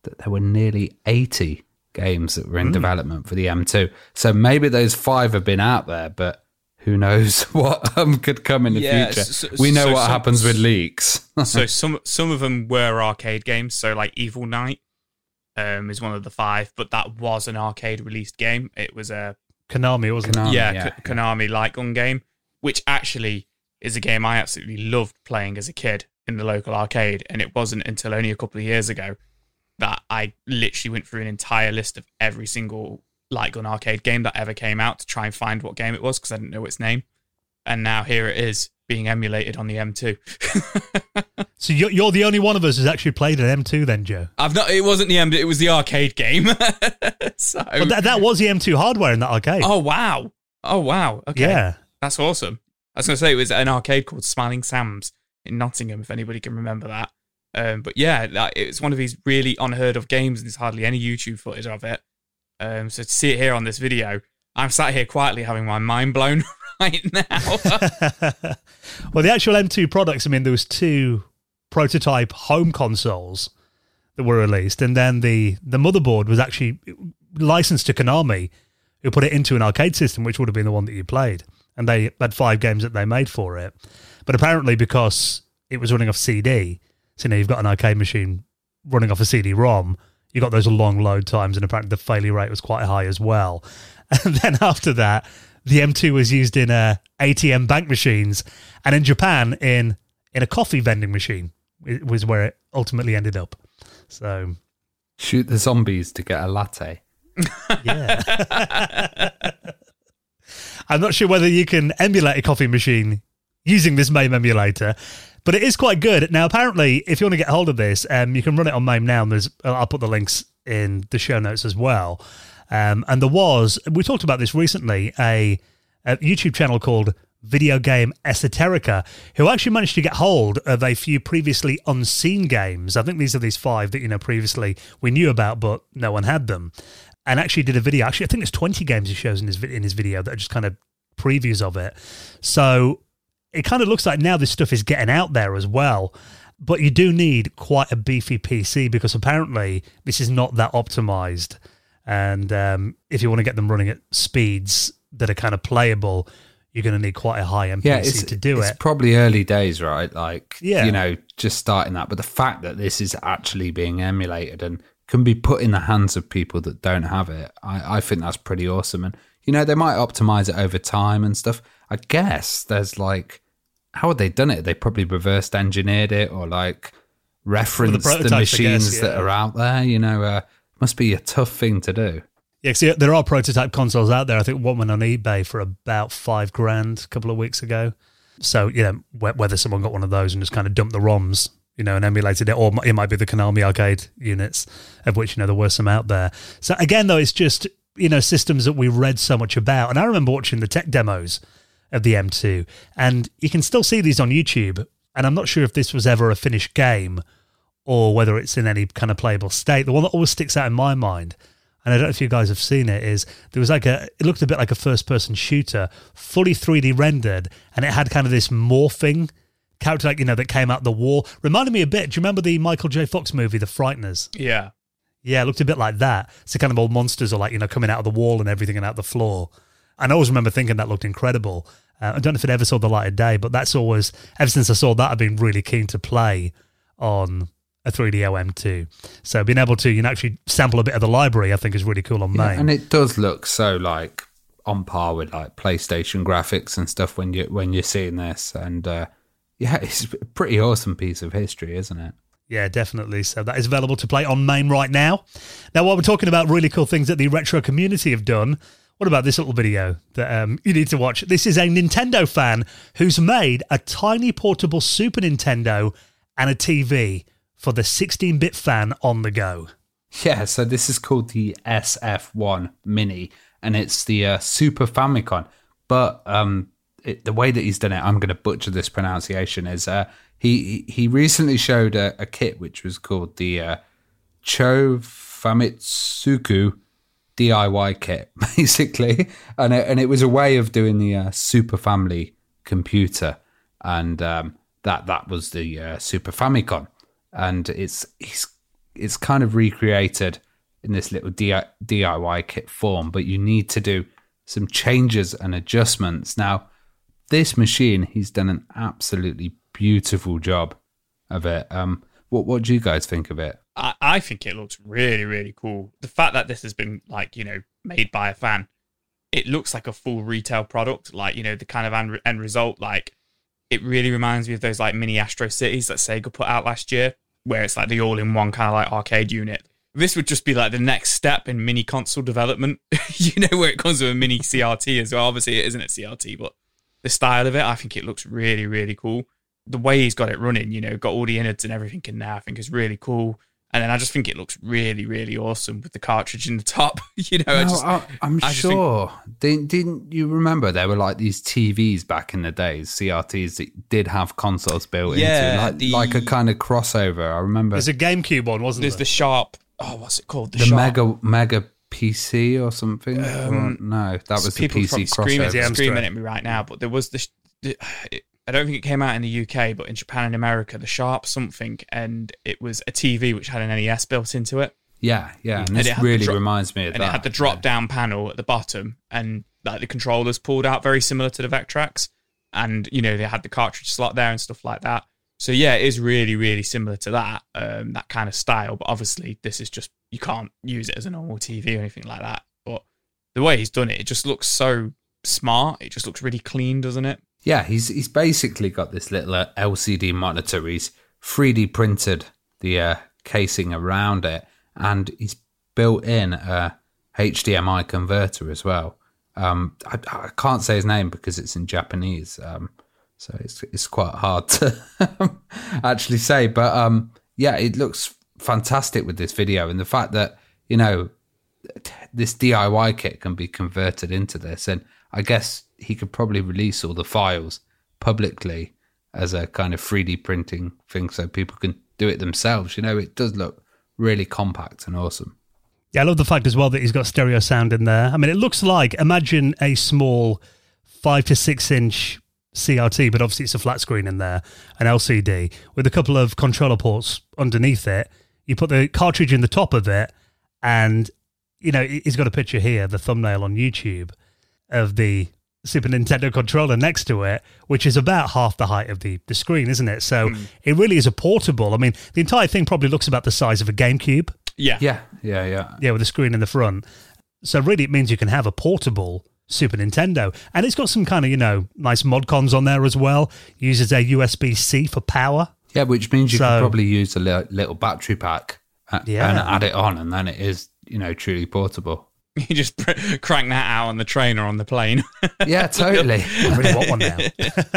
that there were nearly 80 games that were in development for the M2. So maybe those 5 have been out there, but who knows what could come in the future. We know what happens with leaks. So some of them were arcade games. So like Evil Knight is one of the 5, but that was an arcade released game. It was a Konami, wasn't it? Konami light gun game, which actually is a game I absolutely loved playing as a kid in the local arcade. And it wasn't until only a couple of years ago that I literally went through an entire list of every single light gun arcade game that ever came out to try and find what game it was, because I didn't know its name. And now here it is being emulated on the M2. So you're the only one of us who's actually played an M2 then, Joe? It wasn't the M2, it was the arcade game. So well, that was the M2 hardware in that arcade. Oh wow. Okay. Yeah. That's awesome. I was going to say it was an arcade called Smiling Sam's in Nottingham, if anybody can remember that. But yeah, it's one of these really unheard of games, and there's hardly any YouTube footage of it. So to see it here on this video, I'm sat here quietly having my mind blown right now. Well, the actual M2 products, I mean, there was 2 prototype home consoles that were released, and then the motherboard was actually licensed to Konami, who put it into an arcade system, which would have been the one that you played. And they had 5 games that they made for it. But apparently because it was running off CD, so you've got an arcade machine running off a CD-ROM, you got those long load times, and apparently the failure rate was quite high as well. And then after that, the M2 was used in ATM bank machines, and in Japan in a coffee vending machine. It was where it ultimately ended up. So shoot the zombies to get a latte. Yeah. I'm not sure whether you can emulate a coffee machine using this MAME emulator, but it is quite good. Now, apparently, if you want to get hold of this, you can run it on MAME now, and I'll put the links in the show notes as well. And we talked about this recently, a YouTube channel called Video Game Esoterica, who actually managed to get hold of a few previously unseen games. I think these are these 5 that, previously we knew about, but no one had them. And actually did a video. Actually, I think there's 20 games he shows in his video that are just kind of previews of it. So it kind of looks like now this stuff is getting out there as well. But you do need quite a beefy PC, because apparently this is not that optimized. And if you want to get them running at speeds that are kind of playable, you're going to need quite a high end PC to do it. It's probably early days, right? Just starting that. But the fact that this is actually being emulated and can be put in the hands of people that don't have it, I think that's pretty awesome. And, they might optimize it over time and stuff. I guess there's how had they done it? They probably reversed engineered it, or referenced the machines that are out there. Must be a tough thing to do. Yeah, see, there are prototype consoles out there. I think one went on eBay for about $5,000 a couple of weeks ago. So, whether someone got one of those and just kind of dumped the ROMs, and emulated it, or it might be the Konami arcade units, of which, there were some out there. So again, though, it's just, systems that we read so much about. And I remember watching the tech demos of the M2, and you can still see these on YouTube. And I'm not sure if this was ever a finished game or whether it's in any kind of playable state. The one that always sticks out in my mind, and I don't know if you guys have seen it, is there was it looked a bit like a first-person shooter, fully 3D rendered, and it had kind of this morphing character, that came out the wall. Reminded me a bit, do you remember the Michael J. Fox movie, The Frighteners? Yeah. Yeah, it looked a bit like that. So kind of all monsters are coming out of the wall and everything and out the floor. And I always remember thinking that looked incredible. I don't know if it ever saw the light of day, but that's always, ever since I saw that, I've been really keen to play on a 3DO M2. So being able to actually sample a bit of the library, I think, is really cool on MAME. And it does look so on par with PlayStation graphics and stuff when you're seeing this. And it's a pretty awesome piece of history, isn't it? Yeah, definitely. So that is available to play on MAME right now. Now, while we're talking about really cool things that the retro community have done, what about this little video that you need to watch? This is a Nintendo fan who's made a tiny portable Super Nintendo and a TV for the 16-bit fan on the go. Yeah, so this is called the SF1 Mini, and it's the Super Famicom. But the way that he's done it, I'm going to butcher this pronunciation, is he recently showed a kit which was called the Cho Famitsuku DIY kit, basically, and it was a way of doing the Super Family computer, and that was the Super Famicom, and he's it's kind of recreated in this little DIY kit form, but you need to do some changes and adjustments. Now, this machine, he's done an absolutely beautiful job of it. What do you guys think of it? I think it looks really, really cool. The fact that this has been made by a fan, it looks like a full retail product. The kind of end result, it really reminds me of those mini Astro Cities that Sega put out last year, where it's the all-in-one kind of arcade unit. This would just be the next step in mini console development, where it comes with a mini CRT as well. Obviously, it isn't a CRT, but the style of it, I think it looks really, really cool. The way he's got it running, got all the innards and everything in there, I think is really cool. And then I just think it looks really, really awesome with the cartridge in the top. I'm sure. Didn't you remember there were these TVs back in the days, CRTs that did have consoles built into, like a kind of crossover. I remember. There's a GameCube one, wasn't there? There's the Sharp. Oh, what's it called? The Mega PC or something? No, that was the PC crossover. Screaming at me right now, but there was I don't think it came out in the UK, but in Japan and America, the Sharp something, and it was a TV which had an NES built into it. Yeah, and this really reminds me of that. And it had the drop-down panel at the bottom, and the controllers pulled out very similar to the Vectrex, and they had the cartridge slot there and stuff like that. So yeah, it is really, really similar to that, that kind of style. But obviously, this is just, you can't use it as a normal TV or anything like that. But the way he's done it, it just looks so smart. It just looks really clean, doesn't it? Yeah, he's basically got this little LCD monitor. He's 3D printed the casing around it, and he's built in a HDMI converter as well. I can't say his name because it's in Japanese, so it's quite hard to actually say. But yeah, it looks fantastic with this video, and the fact that this DIY kit can be converted into this, and I guess he could probably release all the files publicly as a kind of 3D printing thing so people can do it themselves. It does look really compact and awesome. Yeah, I love the fact as well that he's got stereo sound in there. I mean, it looks like, imagine a small 5 to 6 inch CRT, but obviously it's a flat screen in there, an LCD, with a couple of controller ports underneath it. You put the cartridge in the top of it, and, he's got a picture here, the thumbnail on YouTube, of the Super Nintendo controller next to it, which is about half the height of the screen, isn't it? So it really is a portable. I mean, the entire thing probably looks about the size of a GameCube. Yeah, with a screen in the front. So really it means you can have a portable Super Nintendo. And it's got some kind of, nice mod cons on there as well. Uses a USB-C for power. Yeah, which means you can probably use a little battery pack and add it on, and then it is, truly portable. You just crank that out on the train or on the plane. Yeah, totally. I really want one now.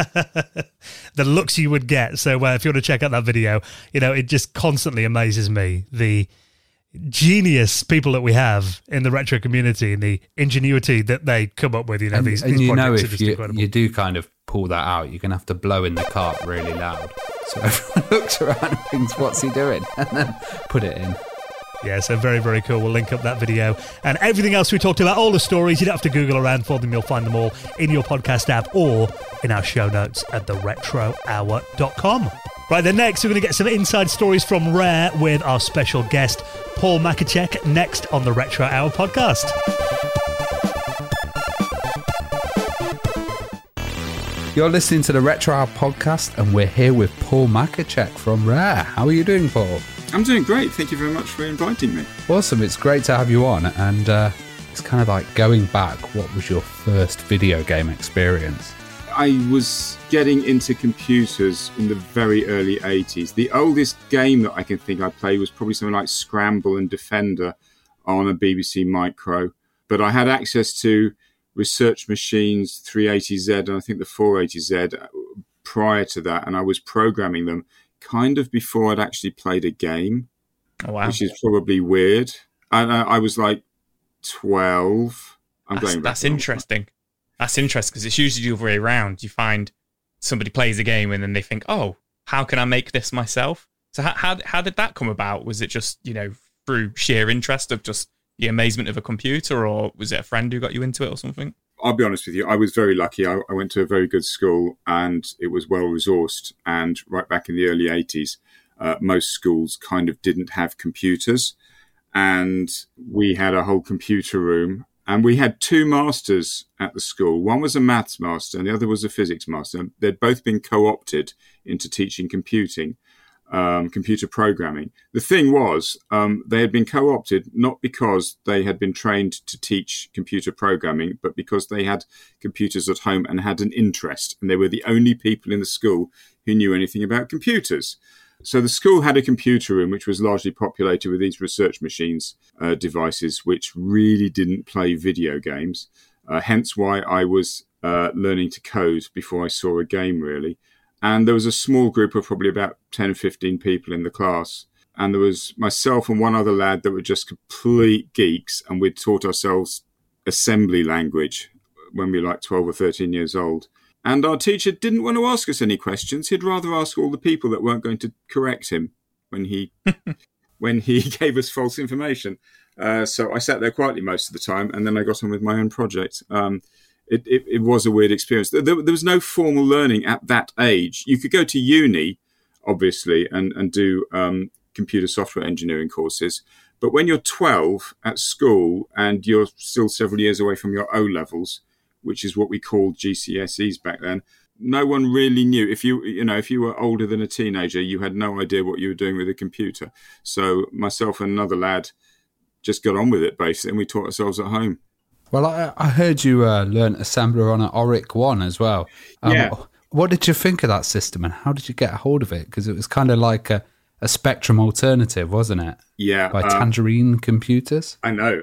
The looks you would get. So if you want to check out that video, it just constantly amazes me, the genius people that we have in the retro community and the ingenuity that they come up with. These projects are just incredible. You do kind of pull that out, you're going to have to blow in the cart really loud. So everyone looks around and thinks, what's he doing? And then put it in. Yeah, so very, very cool. We'll link up that video and everything else we talked about, all the stories. You don't have to Google around for them. You'll find them all in your podcast app or in our show notes at theretrohour.com. Right, then next, we're going to get some inside stories from Rare with our special guest, Paul Makacek, next on the Retro Hour podcast. You're listening to the Retro Hour podcast, and we're here with Paul Makacek from Rare. How are you doing, Paul? I'm doing great. Thank you very much for inviting me. Awesome. It's great to have you on. And it's kind of like going back, what was your first video game experience? I was getting into computers in the very early 80s. The oldest game that I can think I played was probably something like Scramble and Defender on a BBC Micro. But I had access to Research Machines 380Z and I think the 480Z prior to that. And I was programming them kind of before I'd actually played a game, which is probably weird. And I was like 12. That's interesting. That's interesting because it's usually the other way around. You find somebody plays a game and then they think, oh, how can I make this myself? So how did that come about? Was it just, through sheer interest of just the amazement of a computer, or was it a friend who got you into it or something? I'll be honest with you, I was very lucky. I went to a very good school and it was well resourced, and right back in the early 80s. most schools kind of didn't have computers. And we had a whole computer room. And we had two masters at the school. One was a maths master and the other was a physics master. They'd both been co-opted into teaching computer programming. The thing was, they had been co-opted not because they had been trained to teach computer programming, but because they had computers at home and had an interest. And they were the only people in the school who knew anything about computers. So the school had a computer room which was largely populated with these research machines devices which really didn't play video games, hence why I was learning to code before I saw a game, really. And there was a small group of probably about 10 or 15 people in the class. And there was myself and one other lad that were just complete geeks, and we'd taught ourselves assembly language when we were like 12 or 13 years old. And our teacher didn't want to ask us any questions. He'd rather ask all the people that weren't going to correct him when he gave us false information. So I sat there quietly most of the time, and then I got on with my own project. It was a weird experience. There was no formal learning at that age. You could go to uni, obviously, and do computer software engineering courses. But when you're 12 at school and you're still several years away from your O-levels, which is what we called GCSEs back then, no one really knew. If you were older than a teenager, you had no idea what you were doing with a computer. So myself and another lad just got on with it, basically, and we taught ourselves at home. Well, I heard you learn assembler on an Oric 1 as well. Yeah. What did you think of that system, and how did you get a hold of it? Because it was kind of like a Spectrum alternative, wasn't it? Yeah. By Tangerine Computers. I know.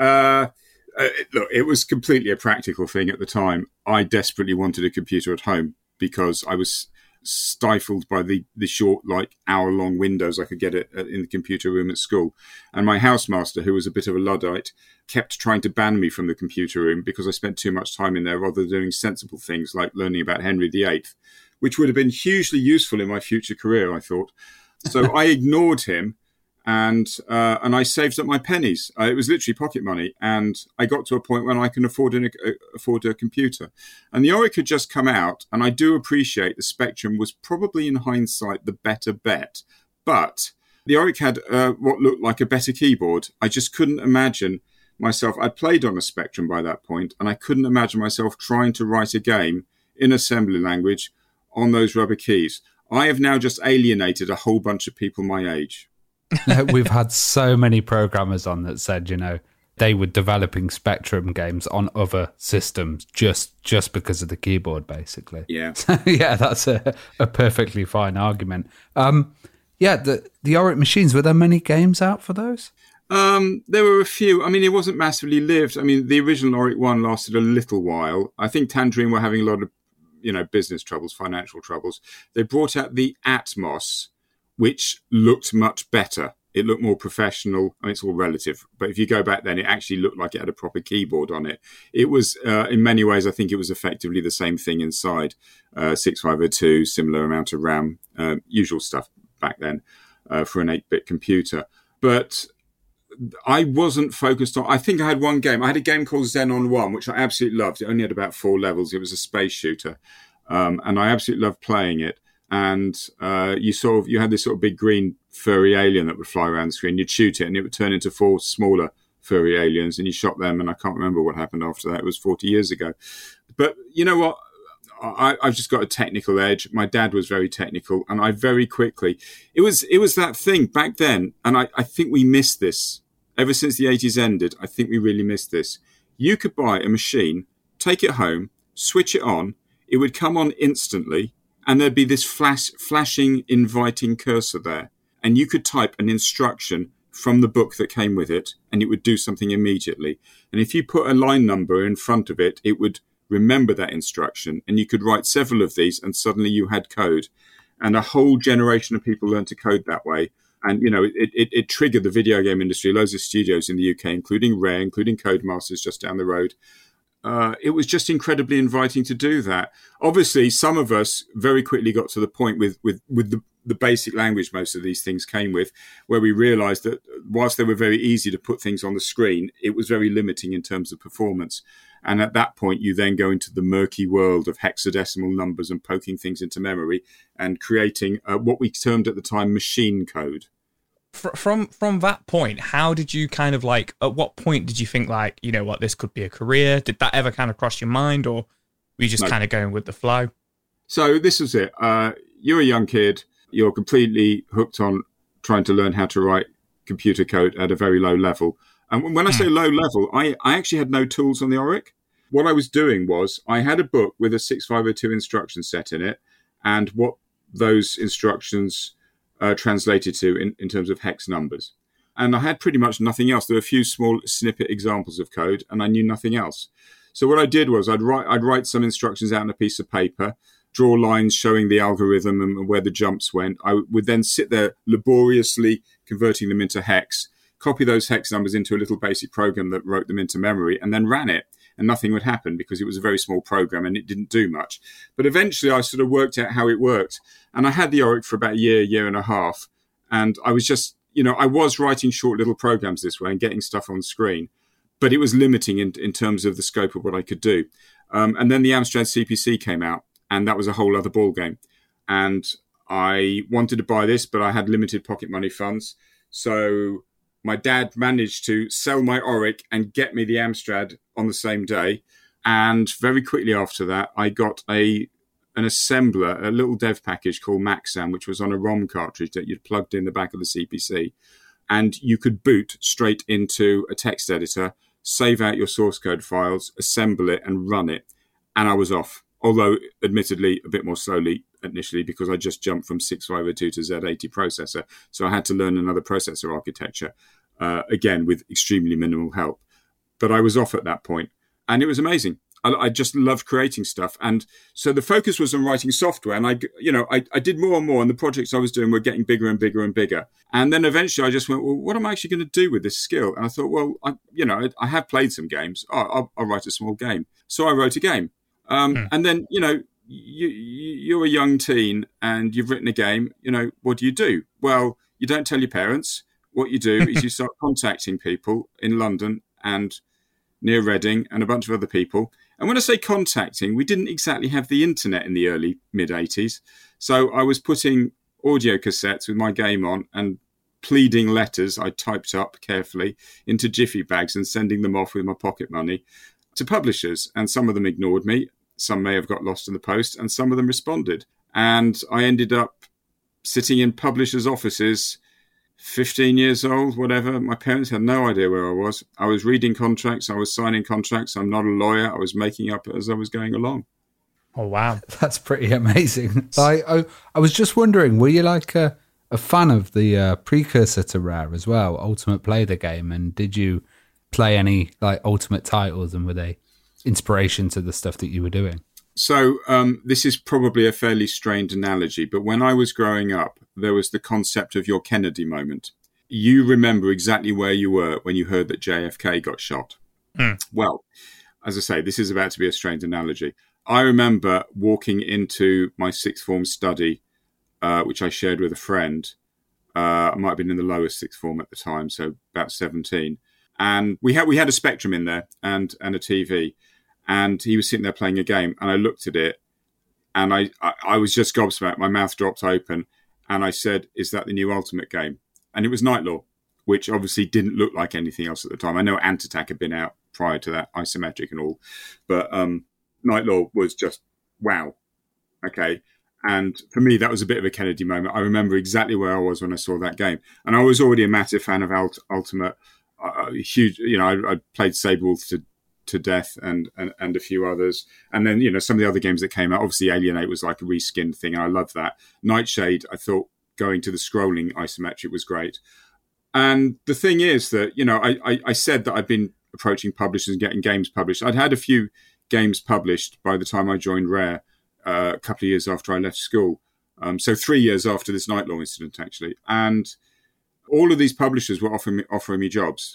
Look, it was completely a practical thing at the time. I desperately wanted a computer at home because I was stifled by the short, like, hour-long windows I could get in the computer room at school. And my housemaster, who was a bit of a Luddite, kept trying to ban me from the computer room because I spent too much time in there rather than doing sensible things like learning about Henry VIII, which would have been hugely useful in my future career, I thought. So I ignored him. And I saved up my pennies. It was literally pocket money. And I got to a point when I can afford a computer. And the Oric had just come out. And I do appreciate the Spectrum was probably, in hindsight, the better bet. But the Oric had what looked like a better keyboard. I just couldn't imagine myself. I'd played on a Spectrum by that point, and I couldn't imagine myself trying to write a game in assembly language on those rubber keys. I have now just alienated a whole bunch of people my age. We've had so many programmers on that said, they were developing Spectrum games on other systems just because of the keyboard, basically. Yeah. Yeah, that's a perfectly fine argument. The Oric machines, were there many games out for those? There were a few. I mean, it wasn't massively lived. I mean, the original Oric 1 lasted a little while. I think Tangerine were having a lot of, business troubles, financial troubles. They brought out the Atmos, which looked much better. It looked more professional. I mean, it's all relative. But if you go back then, it actually looked like it had a proper keyboard on it. It was, in many ways, I think it was effectively the same thing inside. 6502, similar amount of RAM, usual stuff back then for an 8-bit computer. But I wasn't focused on... I think I had one game. I had a game called Xenon 1, which I absolutely loved. It only had about 4 levels. It was a space shooter. And I absolutely loved playing it. And you had this sort of big green furry alien that would fly around the screen. You'd shoot it and it would turn into 4 smaller furry aliens, and you shot them, and I can't remember what happened after that. It was 40 years ago. But you know what? I've just got a technical edge. My dad was very technical, and I very quickly... It was that thing back then, and I think we missed this. Ever since the 80s ended, I think we really missed this. You could buy a machine, take it home, switch it on, it would come on instantly, and there'd be this flashing, inviting cursor there. And you could type an instruction from the book that came with it, and it would do something immediately. And if you put a line number in front of it, it would remember that instruction. And you could write several of these, and suddenly you had code. And a whole generation of people learned to code that way. And, it triggered the video game industry. Loads of studios in the UK, including Rare, including Codemasters just down the road. It was just incredibly inviting to do that. Obviously, some of us very quickly got to the point with the basic language most of these things came with, where we realized that whilst they were very easy to put things on the screen, it was very limiting in terms of performance. And at that point, you then go into the murky world of hexadecimal numbers and poking things into memory and creating what we termed at the time machine code. From that point, how did you kind of like, at what point did you think like, you know what, this could be a career? Did that ever kind of cross your mind, or were you just kind of going with the flow? So this is it. You're a young kid. You're completely hooked on trying to learn how to write computer code at a very low level. And when I say low level, I actually had no tools on the Oric. What I was doing was I had a book with a 6502 instruction set in it and what those instructions translated to in terms of hex numbers. And I had pretty much nothing else. There were a few small snippet examples of code and I knew nothing else. So what I did was I'd write some instructions out on a piece of paper, draw lines showing the algorithm and where the jumps went. I would then sit there laboriously converting them into hex, copy those hex numbers into a little basic program that wrote them into memory, and then ran it. And nothing would happen because it was a very small program and it didn't do much. But eventually I sort of worked out how it worked. And I had the Oric for about a year and a half. And I was just, I was writing short little programs this way and getting stuff on screen. But it was limiting in terms of the scope of what I could do. And then the Amstrad CPC came out, and that was a whole other ballgame. And I wanted to buy this, but I had limited pocket money funds. So my dad managed to sell my Oric and get me the Amstrad on the same day. And very quickly after that, I got an assembler, a little dev package called Maxam, which was on a ROM cartridge that you'd plugged in the back of the CPC. And you could boot straight into a text editor, save out your source code files, assemble it, and run it. And I was off. Although, admittedly, a bit more slowly initially because I just jumped from 6502 to Z80 processor. So I had to learn another processor architecture, again, with extremely minimal help. But I was off at that point, and it was amazing. I just loved creating stuff. And so the focus was on writing software. And I did more and more, and the projects I was doing were getting bigger and bigger and bigger. And then eventually I just went, well, what am I actually going to do with this skill? And I thought, well, I have played some games. I'll write a small game. So I wrote a game. And then, you're a young teen and you've written a game. What do? Well, you don't tell your parents. What you do is you start contacting people in London and near Reading and a bunch of other people. And when I say contacting, we didn't exactly have the internet in the early mid-80s. So I was putting audio cassettes with my game on and pleading letters I typed up carefully into jiffy bags and sending them off with my pocket money to publishers. And some of them ignored me. Some may have got lost in the post, and some of them responded. And I ended up sitting in publishers' offices, 15 years old, whatever. My parents had no idea where I was. I was reading contracts. I was signing contracts. I'm not a lawyer. I was making up as I was going along. Oh, wow. That's pretty amazing. I was just wondering, were you like a fan of the precursor to Rare as well, Ultimate Play the game? And did you play any like Ultimate titles, and were they inspiration to the stuff that you were doing? So this is probably a fairly strained analogy, but when I was growing up, there was the concept of your Kennedy moment. You remember exactly where you were when you heard that JFK got shot. Well, as I say, this is about to be a strained analogy. I remember walking into my sixth form study, which I shared with a friend. I might have been in the lowest sixth form at the time, so about 17. And we had a Spectrum in there and a TV. And he was sitting there playing a game, and I looked at it, and I was just gobsmacked. My mouth dropped open, and I said, "Is that the new Ultimate game?" And it was Night Law, which obviously didn't look like anything else at the time. I know Ant Attack had been out prior to that, isometric and all, but Night Law was just wow. Okay, and for me, that was a bit of a Kennedy moment. I remember exactly where I was when I saw that game, and I was already a massive fan of Ultimate. Huge, I played Saberwolf to death and a few others, and then some of the other games that came out. Obviously Alienate was like a reskinned thing, and I love that. Nightshade, I thought going to the scrolling isometric was great. And the thing is that I said that I'd been approaching publishers and getting games published. I'd had a few games published by the time I joined Rare, a couple of years after I left school, so 3 years after this Night Law incident actually. And all of these publishers were offering me jobs.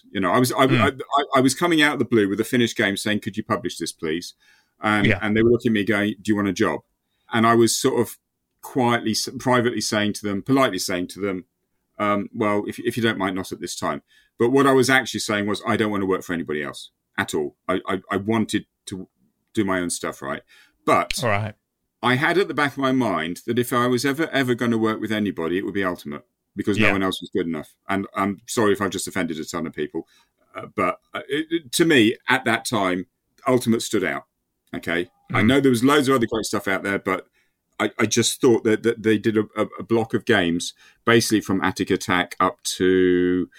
I was coming out of the blue with a finished game saying, "Could you publish this, please?" And they were looking at me going, "Do you want a job?" And I was sort of quietly, privately saying to them, politely saying to them, "Well, if you don't mind, not at this time." But what I was actually saying was, I don't want to work for anybody else at all. I wanted to do my own stuff, right? But All right. I had at the back of my mind that if I was ever going to work with anybody, it would be Ultimate, because no one else was good enough. And I'm sorry if I've just offended a ton of people, but to me, at that time, Ultimate stood out. Okay, I know there was loads of other great stuff out there, but I just thought that they did a block of games, basically from Attic Attack up to,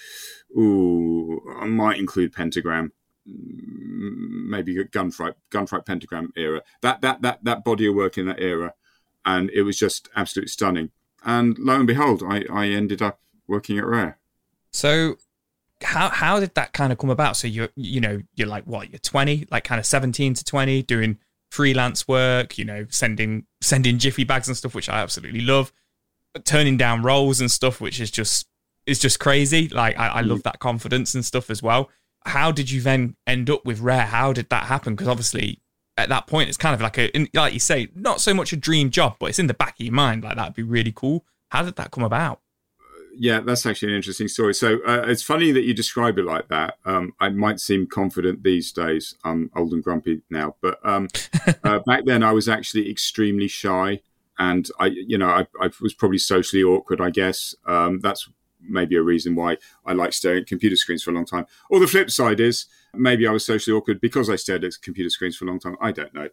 I might include Pentagram, maybe Gunfight Pentagram era. That body of work in that era, and it was just absolutely stunning. And lo and behold, I ended up working at Rare. So how did that kind of come about? So you're like, what, you're 20, like kind of 17 to 20, doing freelance work, sending jiffy bags and stuff, which I absolutely love, but turning down roles and stuff, which is just crazy. Like I love that confidence and stuff as well. How did you then end up with Rare? How did that happen? Because obviously at that point it's kind of like like you say, not so much a dream job, but it's in the back of your mind, like that'd be really cool. How did that come about? Yeah, that's actually an interesting story. So it's funny that you describe it like that. I might seem confident these days. I'm old and grumpy now, but back then I was actually extremely shy, and I was probably socially awkward, I guess. That's maybe a reason why I like staring at computer screens for a long time. Or the flip side is maybe I was socially awkward because I stared at computer screens for a long time. I don't know.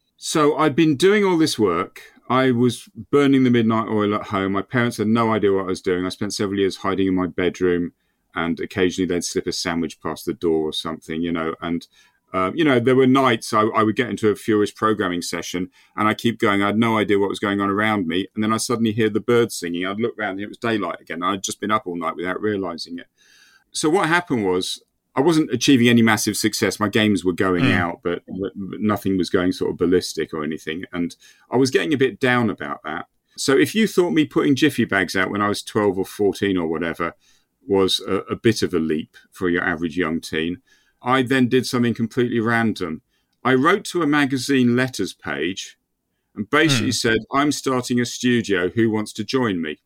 So I'd been doing all this work. I was burning the midnight oil at home. My parents had no idea what I was doing. I spent several years hiding in my bedroom, and occasionally they'd slip a sandwich past the door or something, and there were nights I would get into a furious programming session, and I keep going. I had no idea what was going on around me, and then I suddenly hear the birds singing. I'd look around and it was daylight again. I'd just been up all night without realizing it. So what happened was I wasn't achieving any massive success. My games were going out, but nothing was going sort of ballistic or anything. And I was getting a bit down about that. So if you thought me putting jiffy bags out when I was 12 or 14 or whatever was a bit of a leap for your average young teen, I then did something completely random. I wrote to a magazine letters page and basically said, I'm starting a studio. Who wants to join me?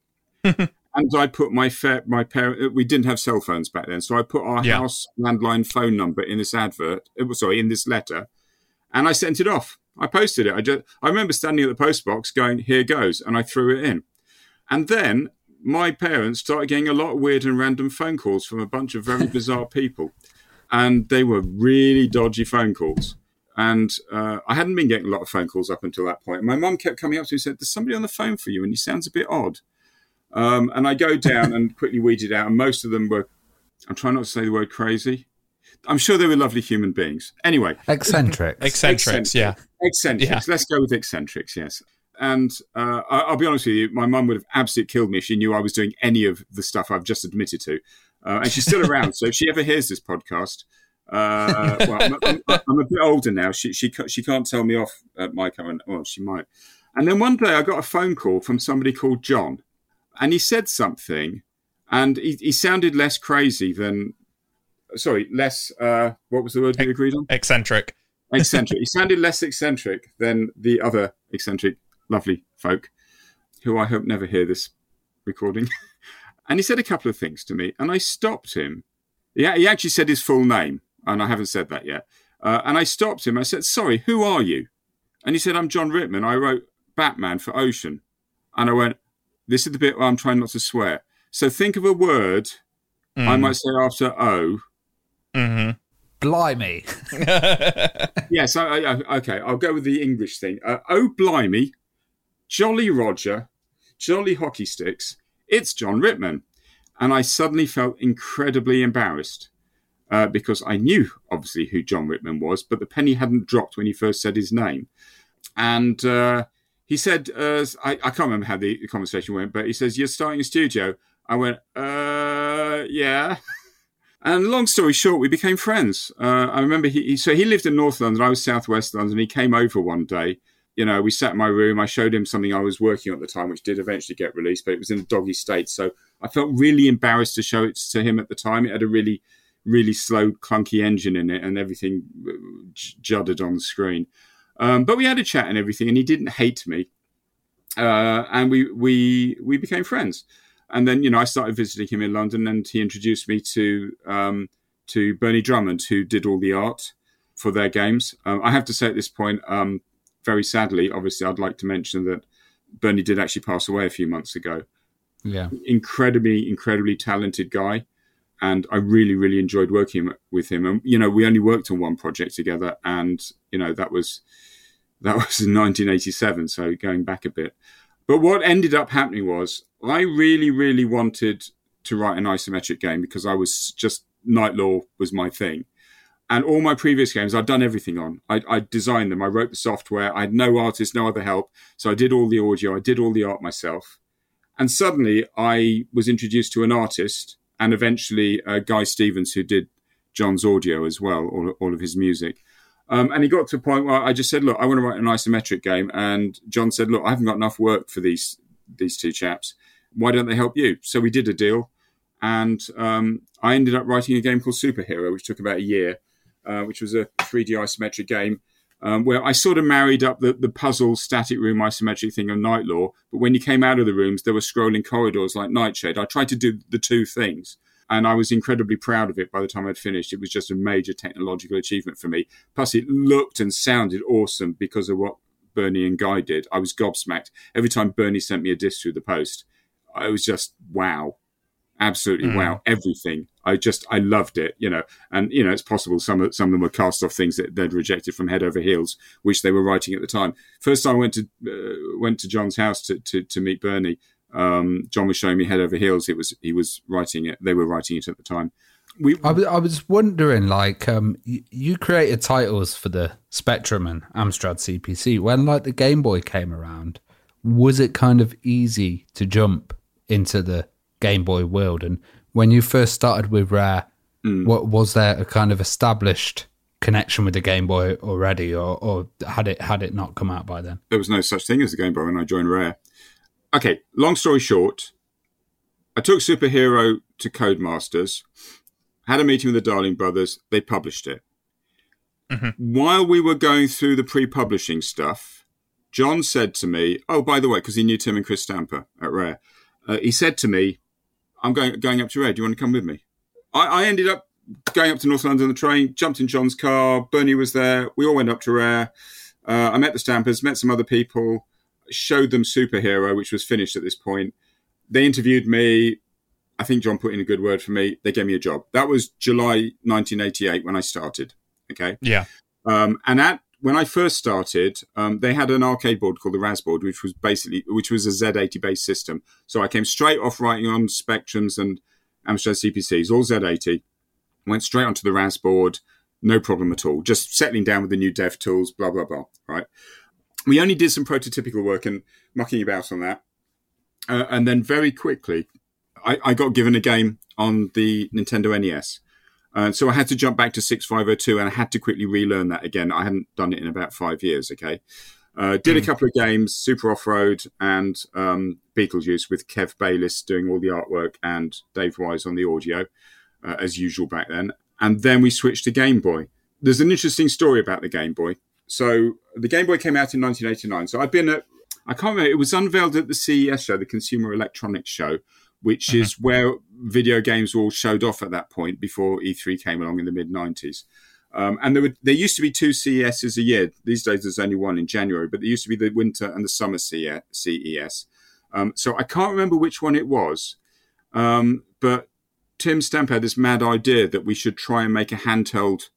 And I put my parent. We didn't have cell phones back then, so I put our house landline phone number in this in this letter, and I sent it off. I posted it. I remember standing at the post box going, "Here goes," and I threw it in. And then my parents started getting a lot of weird and random phone calls from a bunch of very bizarre people, and they were really dodgy phone calls. And I hadn't been getting a lot of phone calls up until that point. My mum kept coming up to me and said, "There's somebody on the phone for you, and he sounds a bit odd." And I go down and quickly weeded out, and most of them were, I'm trying not to say the word crazy. I'm sure they were lovely human beings. Anyway. Eccentrics, yeah. Eccentrics. Yeah. Let's go with eccentrics, yes. And I'll be honest with you, my mum would have absolutely killed me if she knew I was doing any of the stuff I've just admitted to. And she's still around, so if she ever hears this podcast, I'm a bit older now. She can't tell me off at my current, well, she might. And then one day I got a phone call from somebody called John. And he said something, and he sounded less crazy than, less, what was the word we agreed on? Eccentric. Eccentric. He sounded less eccentric than the other eccentric, lovely folk, who I hope never hear this recording. And he said a couple of things to me, and I stopped him. He actually said his full name, and I haven't said that yet. And I stopped him. I said, "Sorry, who are you?" And he said, "I'm John Rittman. I wrote Batman for Ocean." And I went, this is the bit where I'm trying not to swear. So think of a word I might say after O. Mm-hmm. Blimey. Yes, okay, I'll go with the English thing. Oh, blimey, Jolly Roger, Jolly Hockey Sticks, it's John Rittman. And I suddenly felt incredibly embarrassed because I knew, obviously, who John Rittman was, but the penny hadn't dropped when he first said his name. And he said, I can't remember how the conversation went, but he says, "You're starting a studio." I went, yeah. And long story short, we became friends. I remember he lived in North London, I was Southwest London. He came over one day. We sat in my room. I showed him something I was working on at the time, which did eventually get released, but it was in a doggy state. So I felt really embarrassed to show it to him at the time. It had a really, really slow, clunky engine in it, and everything juddered on the screen. But we had a chat and everything, and he didn't hate me. And we became friends. And then, I started visiting him in London, and he introduced me to Bernie Drummond, who did all the art. for their games. I have to say at this point, very sadly, obviously, I'd like to mention that Bernie did actually pass away a few months ago. Yeah. Incredibly talented guy. And I really, really enjoyed working with him. And, we only worked on one project together. And, that was in 1987. So going back a bit. But what ended up happening was I really, really wanted to write an isometric game because I was just, Night Law was my thing. And all my previous games, I'd done everything on. I designed them. I wrote the software. I had no artist, no other help. So I did all the audio. I did all the art myself. And suddenly I was introduced to an artist and eventually Guy Stevens, who did John's audio as well, all of his music. And he got to a point where I just said, look, I want to write an isometric game. And John said, look, I haven't got enough work for these two chaps. Why don't they help you? So we did a deal. And I ended up writing a game called Superhero, which took about a year, which was a 3D isometric game where I sort of married up the puzzle static room isometric thing of Night Law. But when you came out of the rooms, there were scrolling corridors like Nightshade. I tried to do the two things. And I was incredibly proud of it by the time I'd finished. It was just a major technological achievement for me. Plus, it looked and sounded awesome because of what Bernie and Guy did. I was gobsmacked. Every time Bernie sent me a disc through the post, I was just, wow. Absolutely, wow. Everything. I loved it, And, it's possible some of them were cast off things that they'd rejected from head over heels, which they were writing at the time. First time I went to John's house to meet Bernie, John was showing me head over heels. He was writing it. They were writing it at the time. I was wondering, you created titles for the Spectrum and Amstrad CPC. When the Game Boy came around, was it kind of easy to jump into the Game Boy world? And when you first started with Rare, what was there a kind of established connection with the Game Boy already, or had it not come out by then? There was no such thing as the Game Boy when I joined Rare. Okay, long story short, I took Superhero to Codemasters, had a meeting with the Darling Brothers, they published it. Mm-hmm. While we were going through the pre-publishing stuff, John said to me, oh, by the way, because he knew Tim and Chris Stamper at Rare, he said to me, I'm going up to Rare, do you want to come with me? I ended up going up to North London on the train, jumped in John's car, Bernie was there, we all went up to Rare, I met the Stampers, met some other people, showed them Superhero, which was finished at this point. They interviewed me. I think John put in a good word for me. They gave me a job. That was July 1988 when I started. Okay. Yeah. And when I first started, they had an arcade board called the Rasboard, which was a Z80 based system. So I came straight off writing on Spectrums and Amstrad CPCs, all Z80. Went straight onto the Rasboard, no problem at all. Just settling down with the new dev tools, blah, blah, blah. Right. We only did some prototypical work and mucking about on that. And then very quickly, I got given a game on the Nintendo NES. So I had to jump back to 6502 and I had to quickly relearn that again. I hadn't done it in about 5 years, okay? Did a couple of games, Super Off-Road and Beetlejuice with Kev Bayliss doing all the artwork and Dave Wise on the audio, as usual back then. And then we switched to Game Boy. There's an interesting story about the Game Boy. So the Game Boy came out in 1989. So I'd been I can't remember, it was unveiled at the CES show, the Consumer Electronics Show, which is where video games were all showed off at that point before E3 came along in the mid-90s. And there used to be 2 CESs a year. These days there's only one in January, but there used to be the winter and the summer CES. So I can't remember which one it was, but Tim Stamper had this mad idea that we should try and make a handheld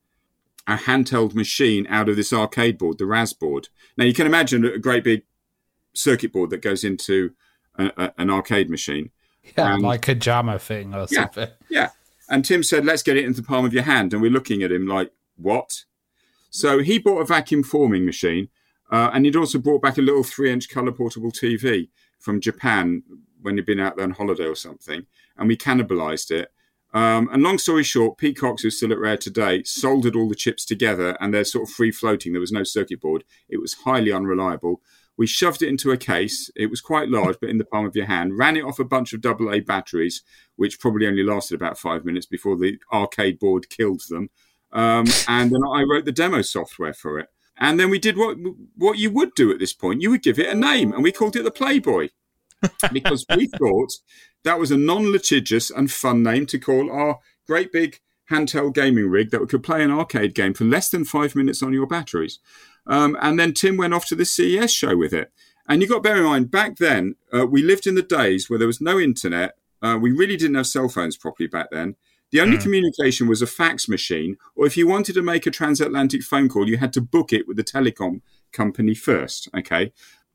machine out of this arcade board, the Rasboard. Now you can imagine a great big circuit board that goes into an arcade machine. Yeah, like a jammer thing or something. Yeah. And Tim said, let's get it into the palm of your hand. And we're looking at him like, what? So he bought a vacuum forming machine. And he'd also brought back a little 3-inch colour portable TV from Japan when he'd been out there on holiday or something. And we cannibalised it. And long story short, Pete Cox, who's still at Rare today, soldered all the chips together and they're sort of free floating. There was no circuit board. It was highly unreliable. We shoved it into a case. It was quite large, but in the palm of your hand. Ran it off a bunch of AA batteries, which probably only lasted about 5 minutes before the arcade board killed them. And then I wrote the demo software for it. And then we did what you would do at this point. You would give it a name, and we called it the Playboy. Because we thought that was a non-litigious and fun name to call our great big handheld gaming rig that could play an arcade game for less than 5 minutes on your batteries. And then Tim went off to the CES show with it. And you've got to bear in mind, back then, we lived in the days where there was no internet. We really didn't have cell phones properly back then. The only communication was a fax machine, or if you wanted to make a transatlantic phone call, you had to book it with the telecom company first, okay?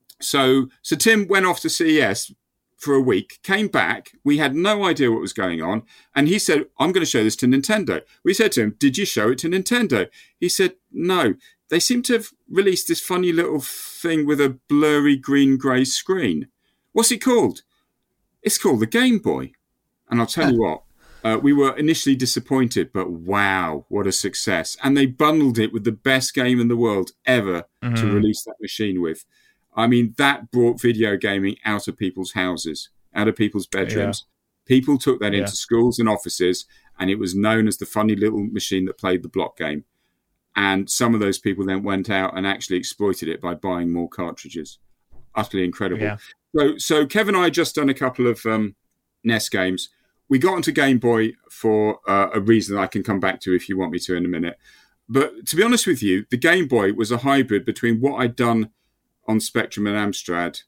So Tim went off to CES for a week, came back, we had no idea what was going on, and he said, I'm going to show this to Nintendo. We said to him, did you show it to Nintendo? He said, no. They seem to have released this funny little thing with a blurry green-grey screen. What's it called? It's called the Game Boy. And I'll tell you what, we were initially disappointed, but wow, what a success. And they bundled it with the best game in the world ever to release that machine with. I mean, that brought video gaming out of people's houses, out of people's bedrooms. Yeah. People took that into schools and offices, and it was known as the funny little machine that played the block game. And some of those people then went out and actually exploited it by buying more cartridges. Utterly incredible. Yeah. So Kevin and I had just done a couple of NES games. We got onto Game Boy for a reason I can come back to if you want me to in a minute. But to be honest with you, the Game Boy was a hybrid between what I'd done on Spectrum and Amstrad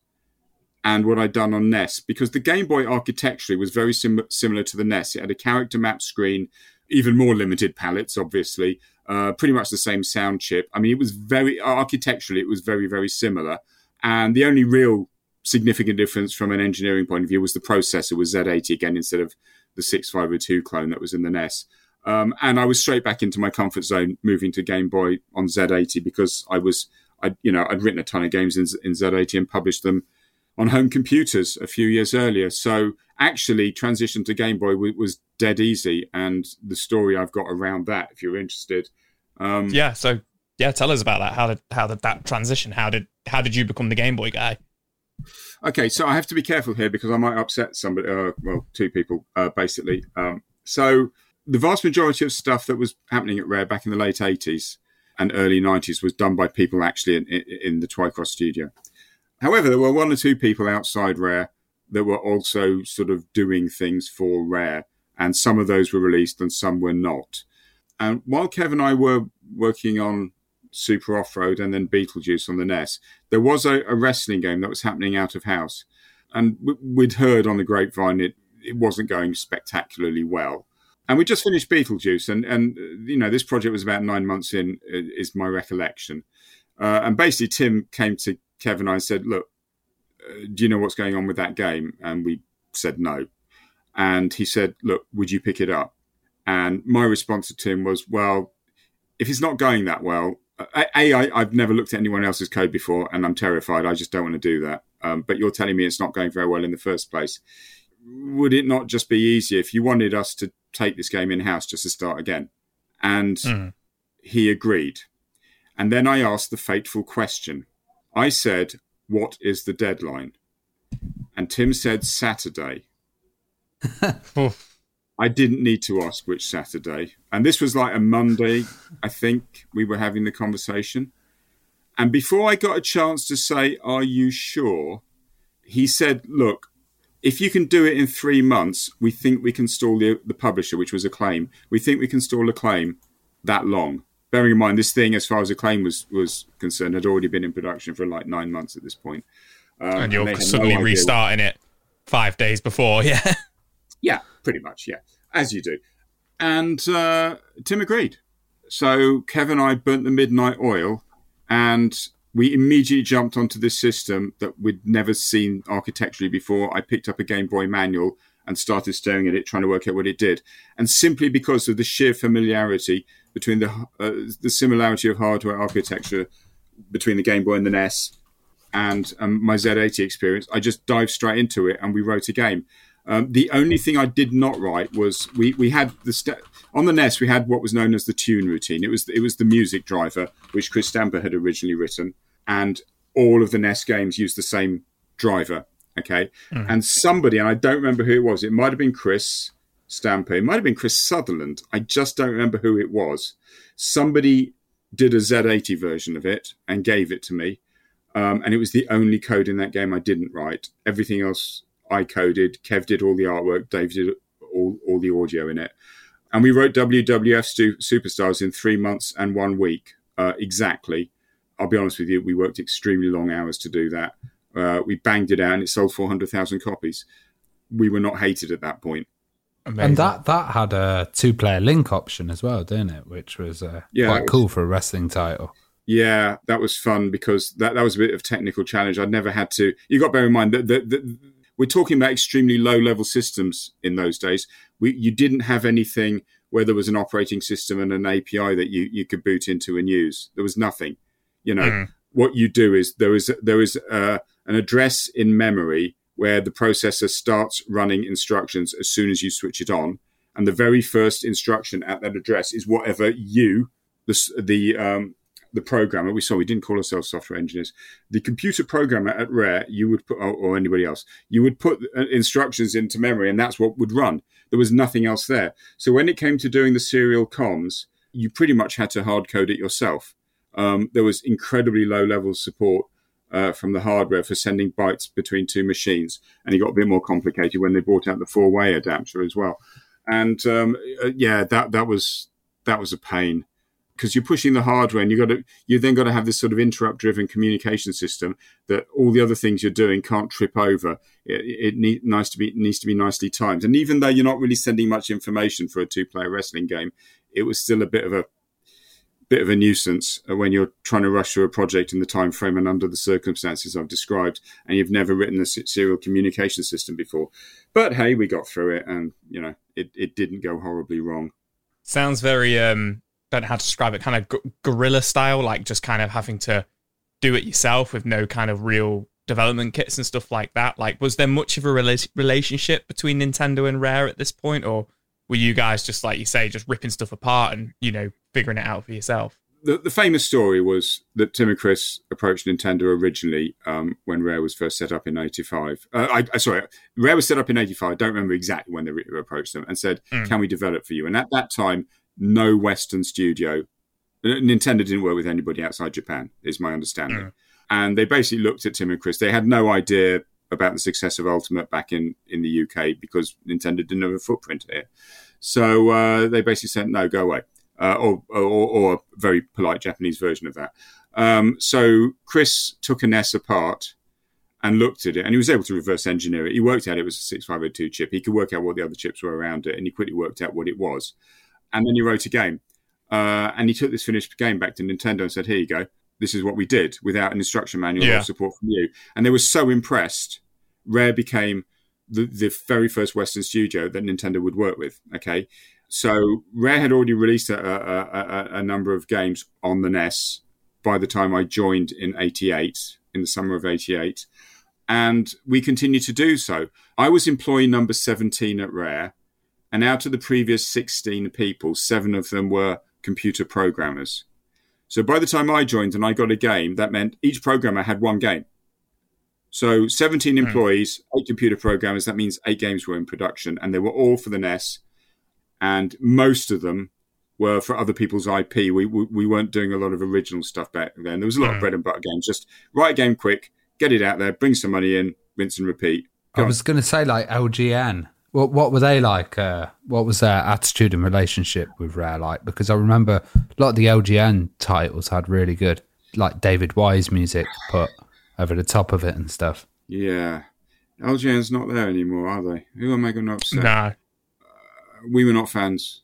and what I'd done on NES, because the Game Boy architecturally was very similar to the NES. It had a character map screen, even more limited palettes, obviously, pretty much the same sound chip. I mean, it was architecturally, it was very, very similar. And the only real significant difference from an engineering point of view was the processor was Z80 again, instead of the 6502 clone that was in the NES. And I was straight back into my comfort zone, moving to Game Boy on Z80, because I'd written a ton of games in Z80 and published them on home computers a few years earlier. So actually transition to Game Boy was dead easy. And the story I've got around that, if you're interested. Tell us about that. How did that transition? How did you become the Game Boy guy? Okay, so I have to be careful here because I might upset somebody, two people, basically. So the vast majority of stuff that was happening at Rare back in the late 80s and early 90s was done by people actually in the Twycross studio. However, there were one or two people outside Rare that were also sort of doing things for Rare, and some of those were released and some were not. And while Kev and I were working on Super Off-Road and then Beetlejuice on the NES, there was a wrestling game that was happening out of house. And we'd heard on the grapevine it wasn't going spectacularly well. And we just finished Beetlejuice, and this project was about 9 months in, is my recollection. And basically, Tim came to Kev and I and said, look, do you know what's going on with that game? And we said no. And he said, look, would you pick it up? And my response to Tim was, well, if it's not going that well, I've never looked at anyone else's code before, and I'm terrified. I just don't want to do that. But you're telling me it's not going very well in the first place. Would it not just be easier if you wanted us to take this game in-house just to start again? And he agreed. And then I asked the fateful question. I said, what is the deadline? And Tim said Saturday. I didn't need to ask which Saturday. And this was like a Monday, I think, we were having the conversation. And before I got a chance to say, are you sure? He said, look, if you can do it in 3 months, we think we can stall the publisher, which was Acclaim. We think we can stall Acclaim that long. Bearing in mind, this thing, as far as Acclaim was concerned, had already been in production for like 9 months at this point. And you're suddenly restarting it 5 days before, yeah. Yeah, pretty much, yeah, as you do. And Tim agreed. So Kev and I burnt the midnight oil, and we immediately jumped onto this system that we'd never seen architecturally before. I picked up a Game Boy manual and started staring at it, trying to work out what it did. And simply because of the sheer familiarity between the similarity of hardware architecture between the Game Boy and the NES and my Z80 experience, I just dived straight into it and we wrote a game. The only thing I did not write was we had on the NES we had what was known as the tune routine. It was the music driver, which Chris Stamper had originally written, and all of the NES games used the same driver. Okay, and somebody, and I don't remember who it was. It might have been Chris Stamper. It might have been Chris Sutherland. I just don't remember who it was. Somebody did a Z80 version of it and gave it to me, and it was the only code in that game I didn't write. Everything else I coded. Kev did all the artwork. Dave did all the audio in it. And we wrote WWF Superstars in 3 months and 1 week, exactly. I'll be honest with you, we worked extremely long hours to do that. We banged it out and it sold 400,000 copies. We were not hated at that point. And Amazing. that had a 2-player link option as well, didn't it? Which was quite cool for a wrestling title. Yeah, that was fun because that was a bit of technical challenge. I'd never had to. You got to bear in mind that we're talking about extremely low-level systems in those days. You didn't have anything where there was an operating system and an API that you could boot into and use. There was nothing. What you do is there is an address in memory where the processor starts running instructions as soon as you switch it on. And the very first instruction at that address is whatever you, the programmer, we didn't call ourselves software engineers, the computer programmer at Rare, you would put, or anybody else, you would put instructions into memory and that's what would run. There was nothing else there. So when it came to doing the serial comms, you pretty much had to hard code it yourself. There was incredibly low level support from the hardware for sending bytes between two machines. And it got a bit more complicated when they brought out the 4-way adapter as well. And that was a pain because you're pushing the hardware and you then got to have this sort of interrupt driven communication system that all the other things you're doing can't trip over. It needs to be nicely timed. And even though you're not really sending much information for a 2-player wrestling game, it was still a bit of a nuisance when you're trying to rush through a project in the time frame and under the circumstances I've described, and you've never written a serial communication system before. But hey, we got through it, and it didn't go horribly wrong. Sounds very don't know how to describe it, kind of guerrilla style, like just kind of having to do it yourself with no kind of real development kits and stuff like that. Like, was there much of a relationship between Nintendo and Rare at this point, or were you guys just, like you say, just ripping stuff apart and, figuring it out for yourself? The famous story was that Tim and Chris approached Nintendo originally when Rare was first set up in 85. Rare was set up in 85. I don't remember exactly when they approached them and said, can we develop for you? And at that time, no Western studio, Nintendo didn't work with anybody outside Japan, is my understanding. And they basically looked at Tim and Chris. They had no idea about the success of Ultimate back in the UK because Nintendo didn't have a footprint here. So they basically said, no, go away. Or a very polite Japanese version of that. So Chris took a NES apart and looked at it, and he was able to reverse engineer it. He worked out it was a 6502 chip. He could work out what the other chips were around it, and he quickly worked out what it was. And then he wrote a game. And he took this finished game back to Nintendo and said, here you go. This is what we did without an instruction manual or support from you. And they were so impressed, Rare became the very first Western studio that Nintendo would work with, okay? So Rare had already released a number of games on the NES by the time I joined in the summer of 88. And we continued to do so. I was employee number 17 at Rare. And out of the previous 16 people, 7 of them were computer programmers. So by the time I joined and I got a game, that meant each programmer had one game. So 17 employees, 8 computer programmers, that means 8 games were in production, and they were all for the NES. And most of them were for other people's IP. We weren't doing a lot of original stuff back then. There was a lot of bread and butter games. Just write a game quick, get it out there, bring some money in, rinse and repeat. I was going to say, like, LGN. What were they like? What was their attitude and relationship with Rare like? Because I remember a lot of the LGN titles had really good, like, David Wise music put over the top of it and stuff. Yeah. LGN's not there anymore, are they? Who am I going to upset? No. We were not fans.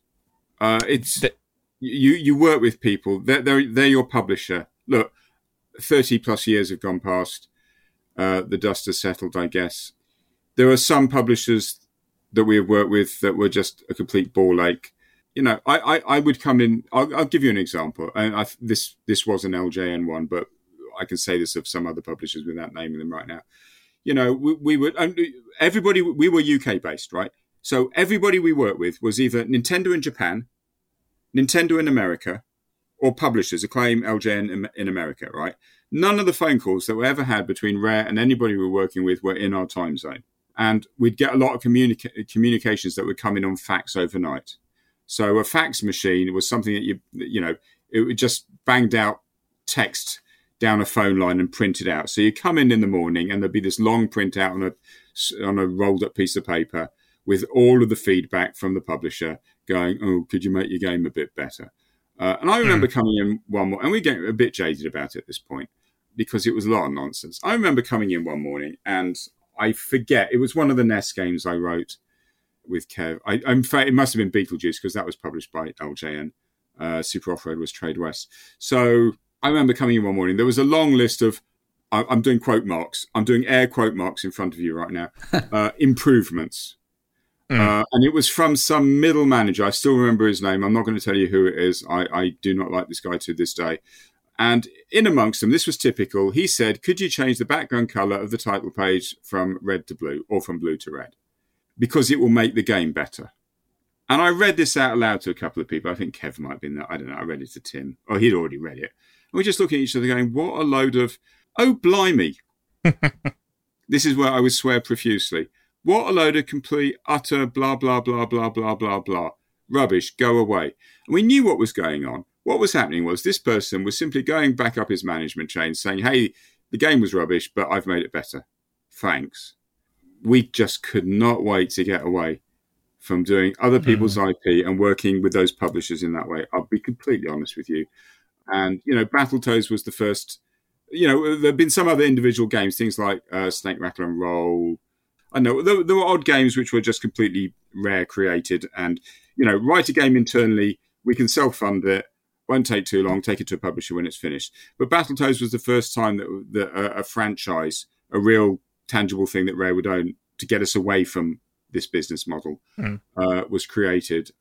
You work with people. They're your publisher. Look, 30 plus years have gone past. The dust has settled, I guess. There are some publishers that we have worked with that were just a complete ball ache. I would come in. I'll give you an example. And this was an LJN one, but I can say this of some other publishers without naming them right now. We were everybody. We were UK based, right? So everybody we worked with was either Nintendo in Japan, Nintendo in America, or publishers, Acclaim, LJN in America, right? None of the phone calls that we ever had between Rare and anybody we were working with were in our time zone. And we'd get a lot of communications that would come in on fax overnight. So a fax machine was something that it just banged out text down a phone line and printed out. So you come in the morning and there'd be this long printout on a rolled up piece of paper with all of the feedback from the publisher going, oh, could you make your game a bit better? And I remember coming in one morning, and we get a bit jaded about it at this point because it was a lot of nonsense. I remember coming in one morning, and I forget, it was one of the NES games I wrote with Kev. In fact, it must have been Beetlejuice because that was published by LJN. Super Off-Road was Trade West. So I remember coming in one morning. There was a long list of, I'm doing quote marks. I'm doing air quote marks in front of you right now. Improvements. And it was from some middle manager. I still remember his name. I'm not going to tell you who it is. I do not like this guy to this day. And in amongst them, this was typical. He said, could you change the background color of the title page from red to blue or from blue to red? Because it will make the game better. And I read this out aloud to a couple of people. I think Kev might have been there. I don't know. I read it to Tim. Oh, he'd already read it. And we're just looking at each other going, what a load of, oh, blimey. This is where I would swear profusely. What a load of complete, utter, blah, blah, blah, blah, blah, blah, blah. Rubbish, go away. And we knew what was going on. What was happening was this person was simply going back up his management chain saying, hey, the game was rubbish, but I've made it better. Thanks. We just could not wait to get away from doing other people's IP and working with those publishers in that way. I'll be completely honest with you. And, Battletoads was the first, there have been some other individual games, things like Snake, Rattle and Roll. I know there were odd games which were just completely rare created. And, write a game internally, we can self-fund it, won't take too long, take it to a publisher when it's finished. But Battletoads was the first time that a franchise, a real tangible thing that Rare would own to get us away from this business model was created.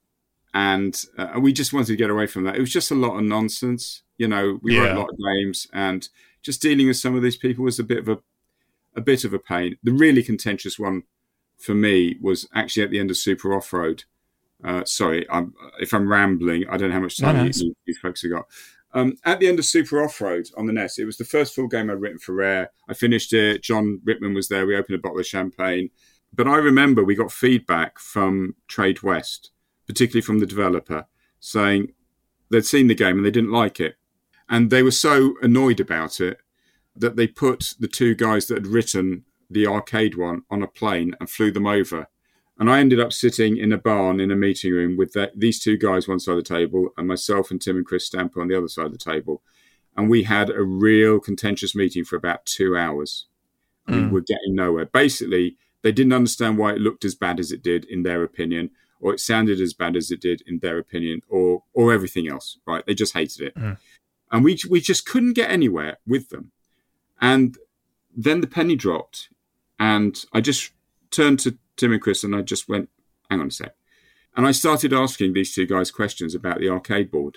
And we just wanted to get away from that. It was just a lot of nonsense. We wrote a lot of games, and just dealing with some of these people was a bit of a pain. The really contentious one for me was actually at the end of Super Off-Road. Sorry, if I'm rambling, I don't know how much time you folks have got. At the end of Super Off-Road on the NES, it was the first full game I'd written for Rare. I finished it. John Rittman was there. We opened a bottle of champagne. But I remember we got feedback from Trade West, particularly from the developer, saying they'd seen the game and they didn't like it. And they were so annoyed about it that they put the two guys that had written the arcade one on a plane and flew them over. And I ended up sitting in a barn in a meeting room with these two guys one side of the table and myself and Tim and Chris Stamper on the other side of the table. And we had a real contentious meeting for about 2 hours. And we were getting nowhere. Basically, they didn't understand why it looked as bad as it did in their opinion, or it sounded as bad as it did in their opinion, or everything else, right? They just hated it. And we just couldn't get anywhere with them. And then the penny dropped, and I just turned to Tim and Chris and I just went, hang on a sec. And I started asking these two guys questions about the arcade board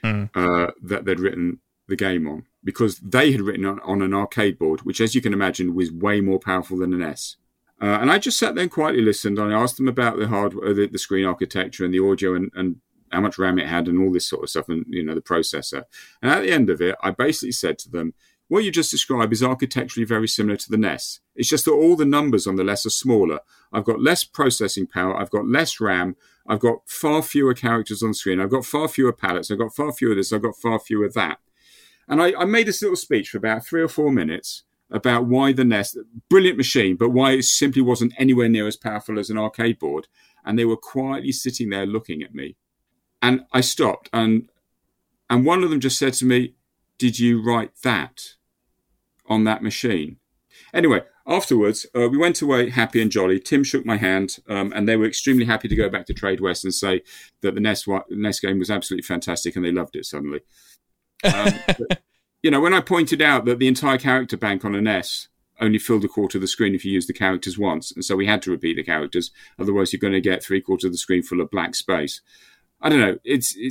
that they'd written the game on, because they had written on an arcade board, which, as you can imagine, was way more powerful than an S. And I just sat there and quietly listened. I asked them about the hardware, the screen architecture and the audio and how much RAM it had and all this sort of stuff and, the processor. And at the end of it, I basically said to them, what you just described is architecturally very similar to the NES. It's just that all the numbers on the NES are smaller. I've got less processing power. I've got less RAM. I've got far fewer characters on screen. I've got far fewer palettes. I've got far fewer this. I've got far fewer that. And I made this little speech for about 3 or 4 minutes about why the NES, brilliant machine, but why it simply wasn't anywhere near as powerful as an arcade board. And they were quietly sitting there looking at me. And I stopped. And one of them just said to me, did you write that on that machine? Anyway, afterwards, we went away happy and jolly. Tim shook my hand, and they were extremely happy to go back to Trade West and say that the NES game was absolutely fantastic and they loved it suddenly. But, when I pointed out that the entire character bank on a NES only filled a quarter of the screen if you used the characters once, and so we had to repeat the characters, otherwise you're going to get 3/4 of the screen full of black space. I don't know.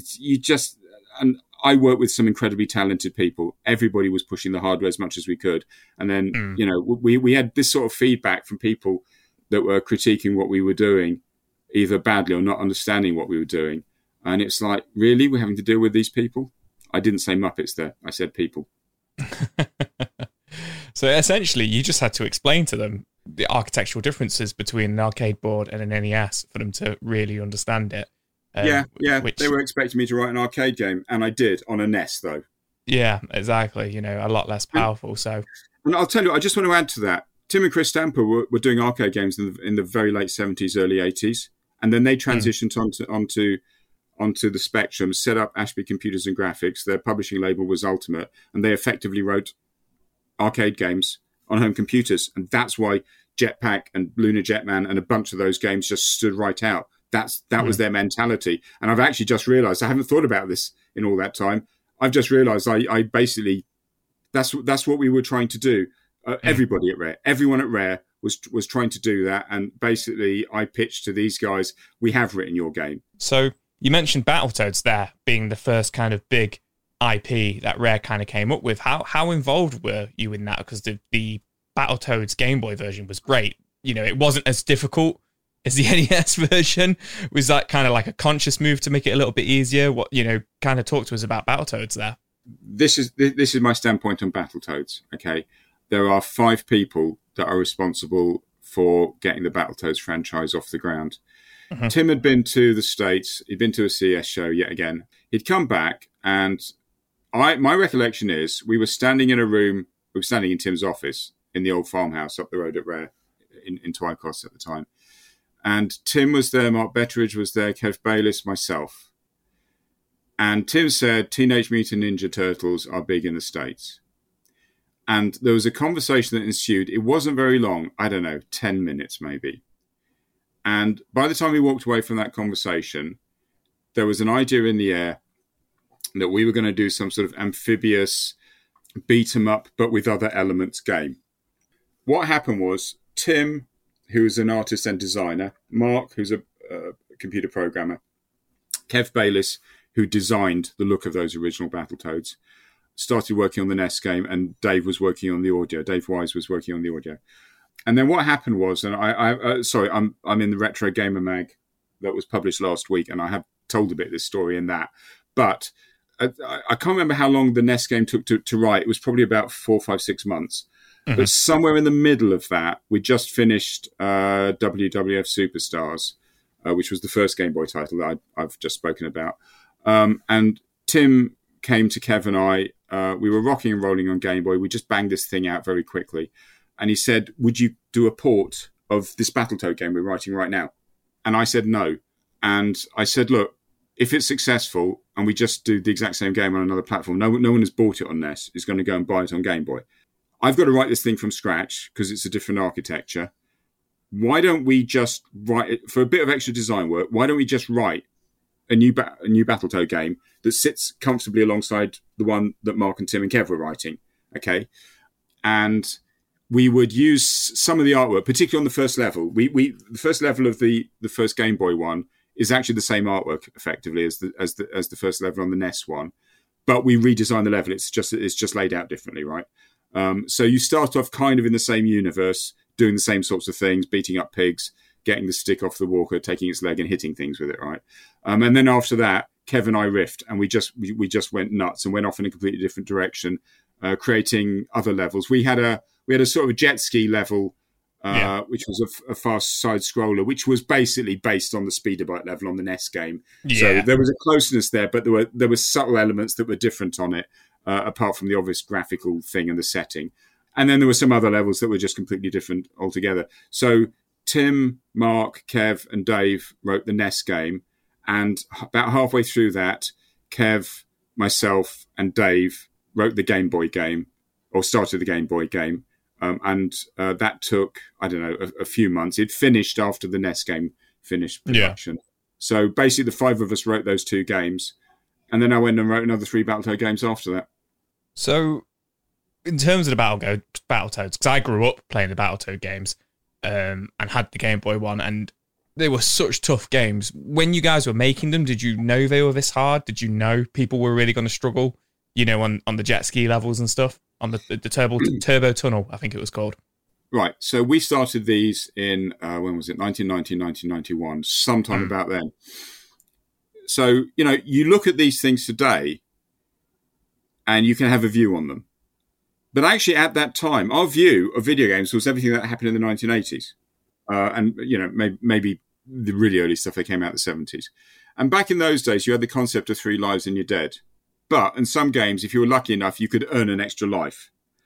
And I work with some incredibly talented people. Everybody was pushing the hardware as much as we could. And then, we had this sort of feedback from people that were critiquing what we were doing, either badly or not understanding what we were doing. And it's like, really? We're having to deal with these people? I didn't say Muppets there. I said people. So essentially, you just had to explain to them the architectural differences between an arcade board and an NES for them to really understand it. Yeah. They were expecting me to write an arcade game, and I did, on a NES, though. Yeah, exactly. A lot less powerful. So, and I'll tell you, I just want to add to that. Tim and Chris Stamper were doing arcade games in the very late 70s, early 80s. And then they transitioned onto the Spectrum, set up Ashby Computers and Graphics. Their publishing label was Ultimate, and they effectively wrote arcade games on home computers. And that's why Jetpack and Lunar Jetman and a bunch of those games just stood right out. That was their mentality. And I've actually just realized, I haven't thought about this in all that time. I've just realized I basically, that's what we were trying to do. Everybody at Rare, everyone at Rare was trying to do that. And basically I pitched to these guys, we have written your game. So you mentioned Battletoads there being the first kind of big IP that Rare kind of came up with. How involved were you in that? Because the Battletoads Game Boy version was great. You know, it wasn't as difficult as the NES version. Was that kind of like a conscious move to make it a little bit easier? What, you know, kind of talk to us about Battletoads there. This is my standpoint on Battletoads. Okay, there are 5 people that are responsible for getting the Battletoads franchise off the ground. Mm-hmm. Tim had been to the States. He'd been to a CES show yet again. He'd come back, and my recollection is we were standing in a room. We were standing in Tim's office in the old farmhouse up the road at Rare in Twycross at the time. And Tim was there, Mark Betteridge was there, Kev Bayliss, myself. And Tim said, Teenage Mutant Ninja Turtles are big in the States. And there was a conversation that ensued. It wasn't very long. I don't know, 10 minutes maybe. And by the time we walked away from that conversation, there was an idea in the air that we were going to do some sort of amphibious beat 'em up, but with other elements game. What happened was Tim, who is an artist and designer, Mark, who's a computer programmer, Kev Bayliss, who designed the look of those original Battletoads, started working on the NES game, and Dave was working on the audio. Dave Wise was working on the audio. And then what happened was, and I'm in the Retro Gamer Mag that was published last week, and I have told a bit of this story in that. But I can't remember how long the NES game took to write. It was probably about 4, 5, 6 months. Mm-hmm. But somewhere in the middle of that, we just finished WWF Superstars, which was the first Game Boy title that I've just spoken about. And Tim came to Kev and I. We were rocking and rolling on Game Boy. We just banged this thing out very quickly. And he said, would you do a port of this Battletoad game we're writing right now? And I said no. And I said, look, if it's successful and we just do the exact same game on another platform, no one has bought it on NES, is going to go and buy it on Game Boy. I've got to write this thing from scratch because it's a different architecture. Why don't we just write it for a bit of extra design work? Why don't we just write a new Battletoad game that sits comfortably alongside the one that Mark and Tim and Kev were writing? Okay. And we would use some of the artwork, particularly on the first level. The first level of the first Game Boy one is actually the same artwork effectively as the first level on the NES one, but we redesigned the level. It's just laid out differently, right? So you start off kind of in the same universe, doing the same sorts of things, beating up pigs, getting the stick off the walker, taking its leg and hitting things with it, right? And then after that, Kev and I riffed, and we just went nuts and went off in a completely different direction, creating other levels. We had a sort of a jet ski level, which was a fast side scroller, which was basically based on the Speederbike level on the NES game. Yeah. So there was a closeness there, but there were subtle elements that were different on it, apart from the obvious graphical thing and the setting. And then there were some other levels that were just completely different altogether. So Tim, Mark, Kev, and Dave wrote the NES game, and about halfway through that, Kev, myself, and Dave wrote the Game Boy game, or started the Game Boy game. And that took, I don't know, a few months. It finished after the NES game finished production. Yeah. So basically the 5 of us wrote those 2 games. And then I went and wrote another 3 Battletoad games after that. So in terms of the Battletoads, because I grew up playing the Battletoad games and had the Game Boy one, and they were such tough games. When you guys were making them, did you know they were this hard? Did you know people were really going to struggle, on the jet ski levels and stuff? On the Turbo Tunnel, I think it was called. Right. So we started these in, when was it? 1990, 1991, sometime about then. So, you look at these things today and you can have a view on them. But actually at that time, our view of video games was everything that happened in the 1980s. And, maybe the really early stuff that came out in the 70s. And back in those days, you had the concept of 3 lives and you're dead. But in some games, if you were lucky enough, you could earn an extra life.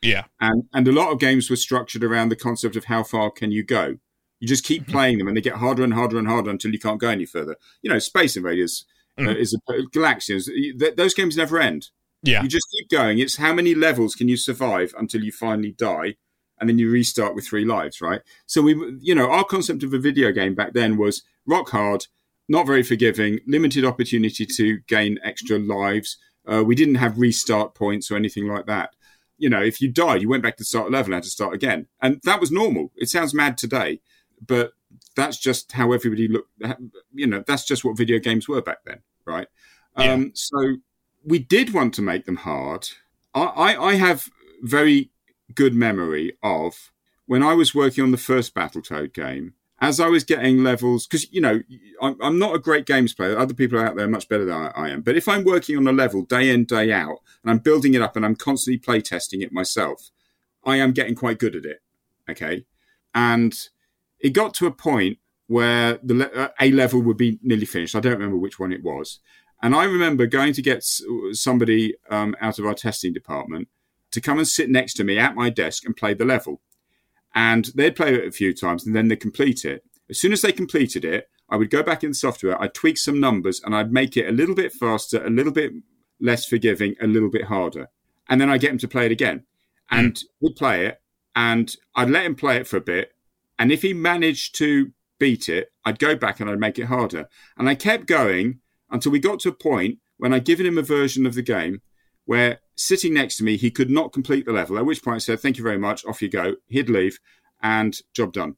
Yeah. And a lot of games were structured around the concept of how far can you go. You just keep playing them, and they get harder and harder and harder until you can't go any further. Space Invaders is Galaxians. Those games never end. Yeah. You just keep going. It's how many levels can you survive until you finally die, and then you restart with 3 lives, right? So our concept of a video game back then was rock hard, not very forgiving, limited opportunity to gain extra lives. We didn't have restart points or anything like that. If you died, you went back to the start level and had to start again. And that was normal. It sounds mad today, but that's just how everybody looked. That's just what video games were back then, right? Yeah. So we did want to make them hard. I have very good memory of when I was working on the first Battletoad game, as I was getting levels, because, I'm not a great games player. Other people out there are much better than I am. But if I'm working on a level day in, day out, and I'm building it up and I'm constantly playtesting it myself, I am getting quite good at it. Okay. And it got to a point where a level would be nearly finished. I don't remember which one it was. And I remember going to get somebody out of our testing department to come and sit next to me at my desk and play the level. And they'd play it a few times and then they'd complete it. As soon as they completed it, I would go back in the software, I'd tweak some numbers, and I'd make it a little bit faster, a little bit less forgiving, a little bit harder. And then I'd get him to play it again. And we'd play it, and I'd let him play it for a bit. And if he managed to beat it, I'd go back and I'd make it harder. And I kept going until we got to a point when I'd given him a version of the game where, sitting next to me, he could not complete the level, at which point I said, "Thank you very much, off you go." He'd leave, and job done.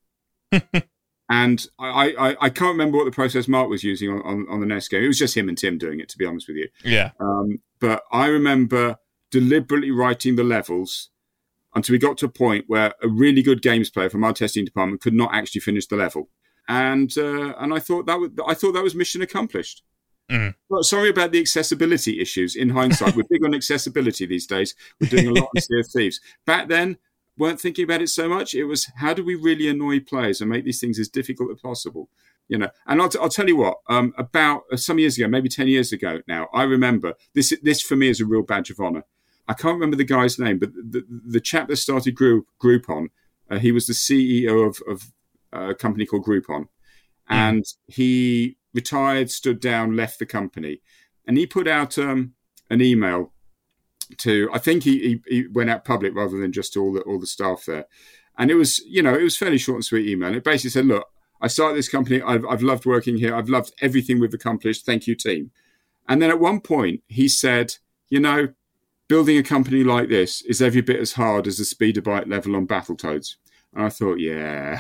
And I can't remember what the process Mark was using on the NES game. It was just him and Tim doing it, to be honest with you. Yeah. But I remember deliberately writing the levels until we got to a point where a really good games player from our testing department could not actually finish the level. And I thought that was mission accomplished. Well, sorry about the accessibility issues. In hindsight, we're big on accessibility these days. We're doing a lot on Sea of Thieves. Back then, weren't thinking about it so much. It was, how do we really annoy players and make these things as difficult as possible? And I'll tell you what. About some years ago, maybe 10 years ago now, I remember this for me is a real badge of honor. I can't remember the guy's name, but the chap that started Groupon, he was the CEO of a company called Groupon, and he retired, stood down, left the company, and he put out an email to, I think he went out public rather than just to all the staff there, and it was fairly short and sweet email. And it basically said, "Look, I started this company. I've loved working here. I've loved everything we've accomplished. Thank you, team." And then at one point he said, "Building a company like this is every bit as hard as the speeder bike level on Battletoads." And I thought, yeah.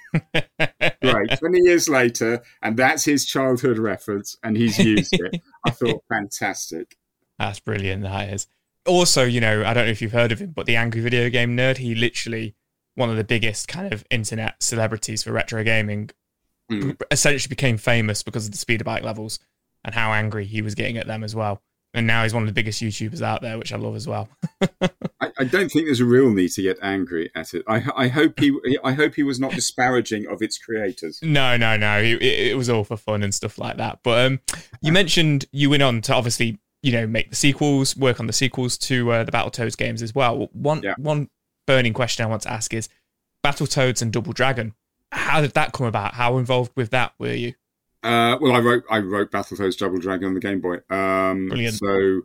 Right, 20 years later, and that's his childhood reference, and he's used it. I thought, fantastic. That's brilliant, that is. Also, I don't know if you've heard of him, but the Angry Video Game Nerd, he literally, one of the biggest kind of internet celebrities for retro gaming, essentially became famous because of the speeder bike levels and how angry he was getting at them as well. And now he's one of the biggest YouTubers out there, which I love as well. I don't think there's a real need to get angry at it. I hope he was not disparaging of its creators. No. It was all for fun and stuff like that. But you mentioned you went on to obviously, make the sequels, work on the sequels to the Battletoads games as well. One burning question I want to ask is Battletoads and Double Dragon. How did that come about? How involved with that were you? Well, I wrote Battletoads Double Dragon on the Game Boy. Brilliant.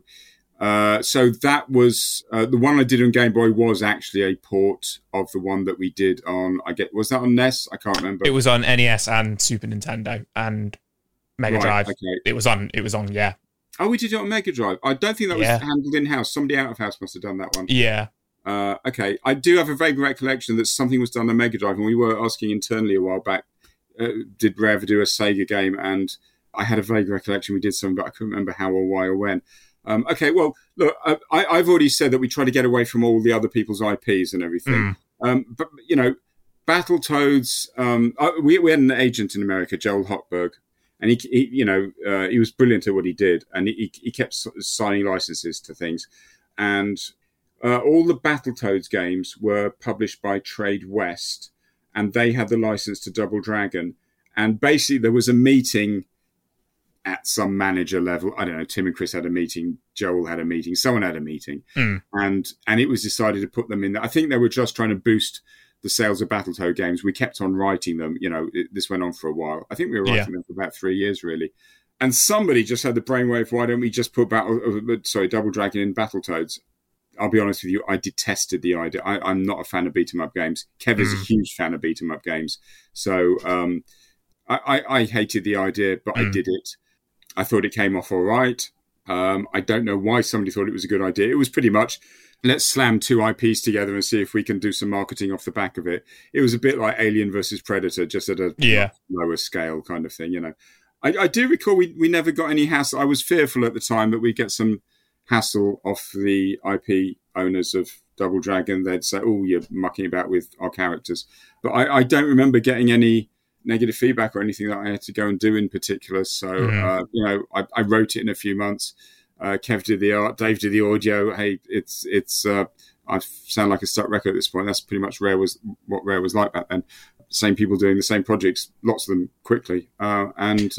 So that was the one I did on Game Boy was actually a port of the one that we did on. Was that on NES? I can't remember. It was on NES and Super Nintendo and Mega Drive. Okay. It was on. Yeah. Oh, we did it on Mega Drive. I don't think that was handled in house. Somebody out of house must have done that one. Yeah. Okay. I do have a vague recollection that something was done on Mega Drive, and we were asking internally a while back. Did Rare ever do a Sega game? And I had a vague recollection we did some, but I couldn't remember how or why or when. Okay, well, look, I've already said that we try to get away from all the other people's IPs and everything. But, Battletoads, we had an agent in America, Joel Hochberg, and he was brilliant at what he did, and he kept signing licenses to things. And all the Battletoads games were published by Trade West, and they had the license to Double Dragon. And basically there was a meeting at at some manager level. I don't know, Tim and Chris had a meeting, Joel had a meeting, someone had a meeting, and it was decided to put them in there. I think they were just trying to boost the sales of Battletoad games. We kept on writing them. This went on for a while. I think we were writing them for about 3 years, really. And somebody just had the brainwave, why don't we just put Double Dragon in Battletoads? I'll be honest with you, I detested the idea. I'm not a fan of beat-em-up games. Kev is a huge fan of beat-em-up games. So I hated the idea, but I did it. I thought it came off all right. I don't know why somebody thought it was a good idea. It was pretty much, let's slam 2 IPs together and see if we can do some marketing off the back of it. It was a bit like Alien versus Predator, just at a lower scale kind of thing, I do recall we never got any hassle. I was fearful at the time that we'd get some hassle off the IP owners of Double Dragon. They'd say, oh, you're mucking about with our characters. But I don't remember getting any negative feedback or anything that I had to go and do in particular. So, I wrote it in a few months. Kev did the art, Dave did the audio. Hey, it's I sound like a stuck record at this point. That's pretty much what Rare was like back then. Same people doing the same projects, lots of them quickly. That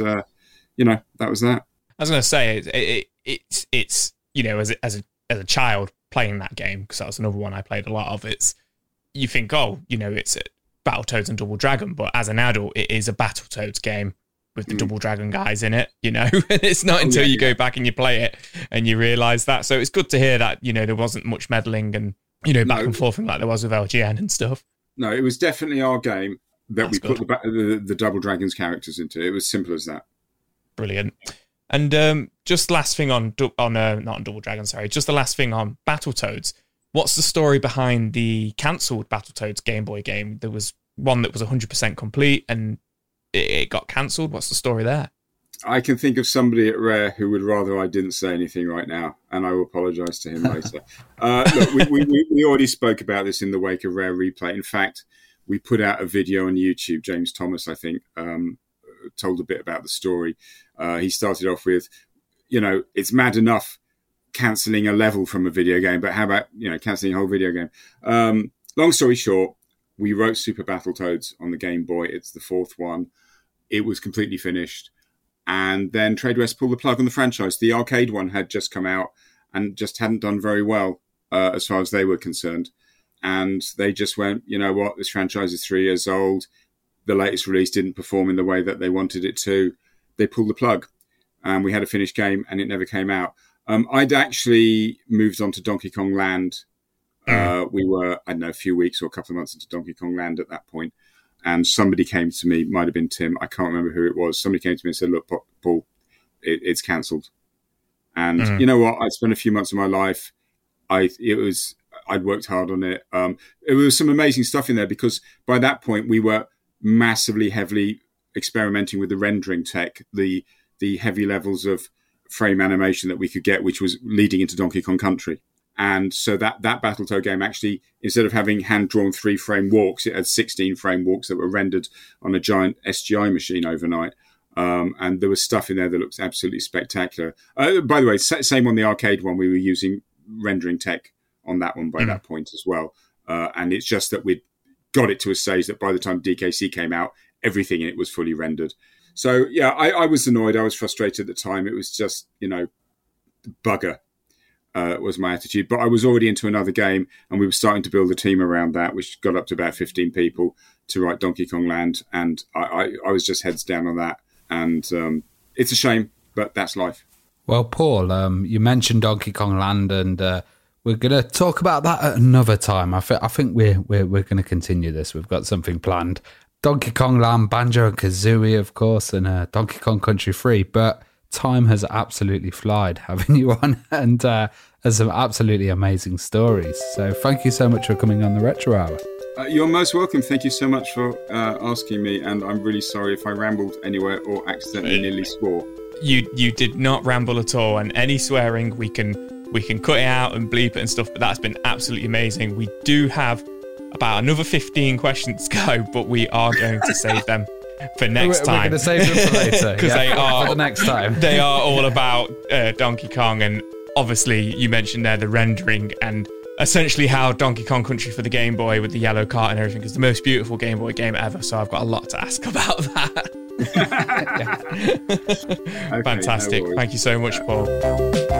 was that. I was going to say, it's as a child playing that game, because that was another one I played a lot of, you think, it's Battletoads and Double Dragon, but as an adult, it is a Battletoads game with the Double Dragon guys in it, and it's not until you go back and you play it and you realise that. So it's good to hear that, there wasn't much meddling and, back and forth like there was with LGN and stuff. No, it was definitely our game that we put the Double Dragons characters into. It was simple as that. Brilliant. And just last thing not on Double Dragon, sorry, just the last thing on Battletoads. What's the story behind the cancelled Battletoads Game Boy game? There was one that was 100% complete and it got cancelled. What's the story there? I can think of somebody at Rare who would rather I didn't say anything right now, and I will apologise to him later. Look, we already spoke about this in the wake of Rare Replay. In fact, we put out a video on YouTube. James Thomas, I think, told a bit about the story. He started off with, it's mad enough cancelling a level from a video game, but how about, cancelling a whole video game? Long story short, we wrote Super Battletoads on the Game Boy. It's the 4th one. It was completely finished. And then Tradewest pulled the plug on the franchise. The arcade one had just come out and just hadn't done very well as far as they were concerned. And they just went, you know what, this franchise is 3 years old. The latest release didn't perform in the way that they wanted it to. They pulled the plug. And we had a finished game and it never came out. I'd actually moved on to Donkey Kong Land. We were, a few weeks or a couple of months into Donkey Kong Land at that point. And somebody came to me, might have been Tim, I can't remember who it was. Somebody came to me and said, look, Paul, it's cancelled. And you know what? I spent a few months of my life. I'd worked hard on it. There was some amazing stuff in there because by that point we were massively, heavily experimenting with the rendering tech, the heavy levels of frame animation that we could get, which was leading into Donkey Kong Country. And so that Battletoad game actually, instead of having hand-drawn 3-frame walks, it had 16-frame walks that were rendered on a giant SGI machine overnight. And there was stuff in there that looks absolutely spectacular. By the way, same on the arcade one, we were using rendering tech on that one by that point as well. And it's just that we'd got it to a stage that by the time DKC came out, everything in it was fully rendered. So, yeah, I was annoyed. I was frustrated at the time. It was just, bugger. Was my attitude. But I was already into another game and we were starting to build a team around that, which got up to about 15 people to write Donkey Kong Land. And I was just heads down on that. And it's a shame, but that's life. Well, Paul, you mentioned Donkey Kong Land and we're going to talk about that at another time. I think we're going to continue this. We've got something planned. Donkey Kong Land, Banjo and Kazooie, of course, and Donkey Kong Country 3. But time has absolutely flied having you on and there's some absolutely amazing stories. So thank you so much for coming on the Retro Hour. You're most welcome. Thank you so much for asking me, and I'm really sorry if I rambled anywhere or accidentally nearly swore. You did not ramble at all, and any swearing we can cut it out and bleep it and stuff, but that's been absolutely amazing. We do have about another 15 questions to go, but we are going to save them for next time. We're going to save them for later. Because they are, for the next time. They are all about Donkey Kong, and obviously you mentioned there the rendering and essentially how Donkey Kong Country for the Game Boy with the yellow cart and everything is the most beautiful Game Boy game ever, so I've got a lot to ask about that. Okay, Fantastic. no worries. Thank you so much, Paul.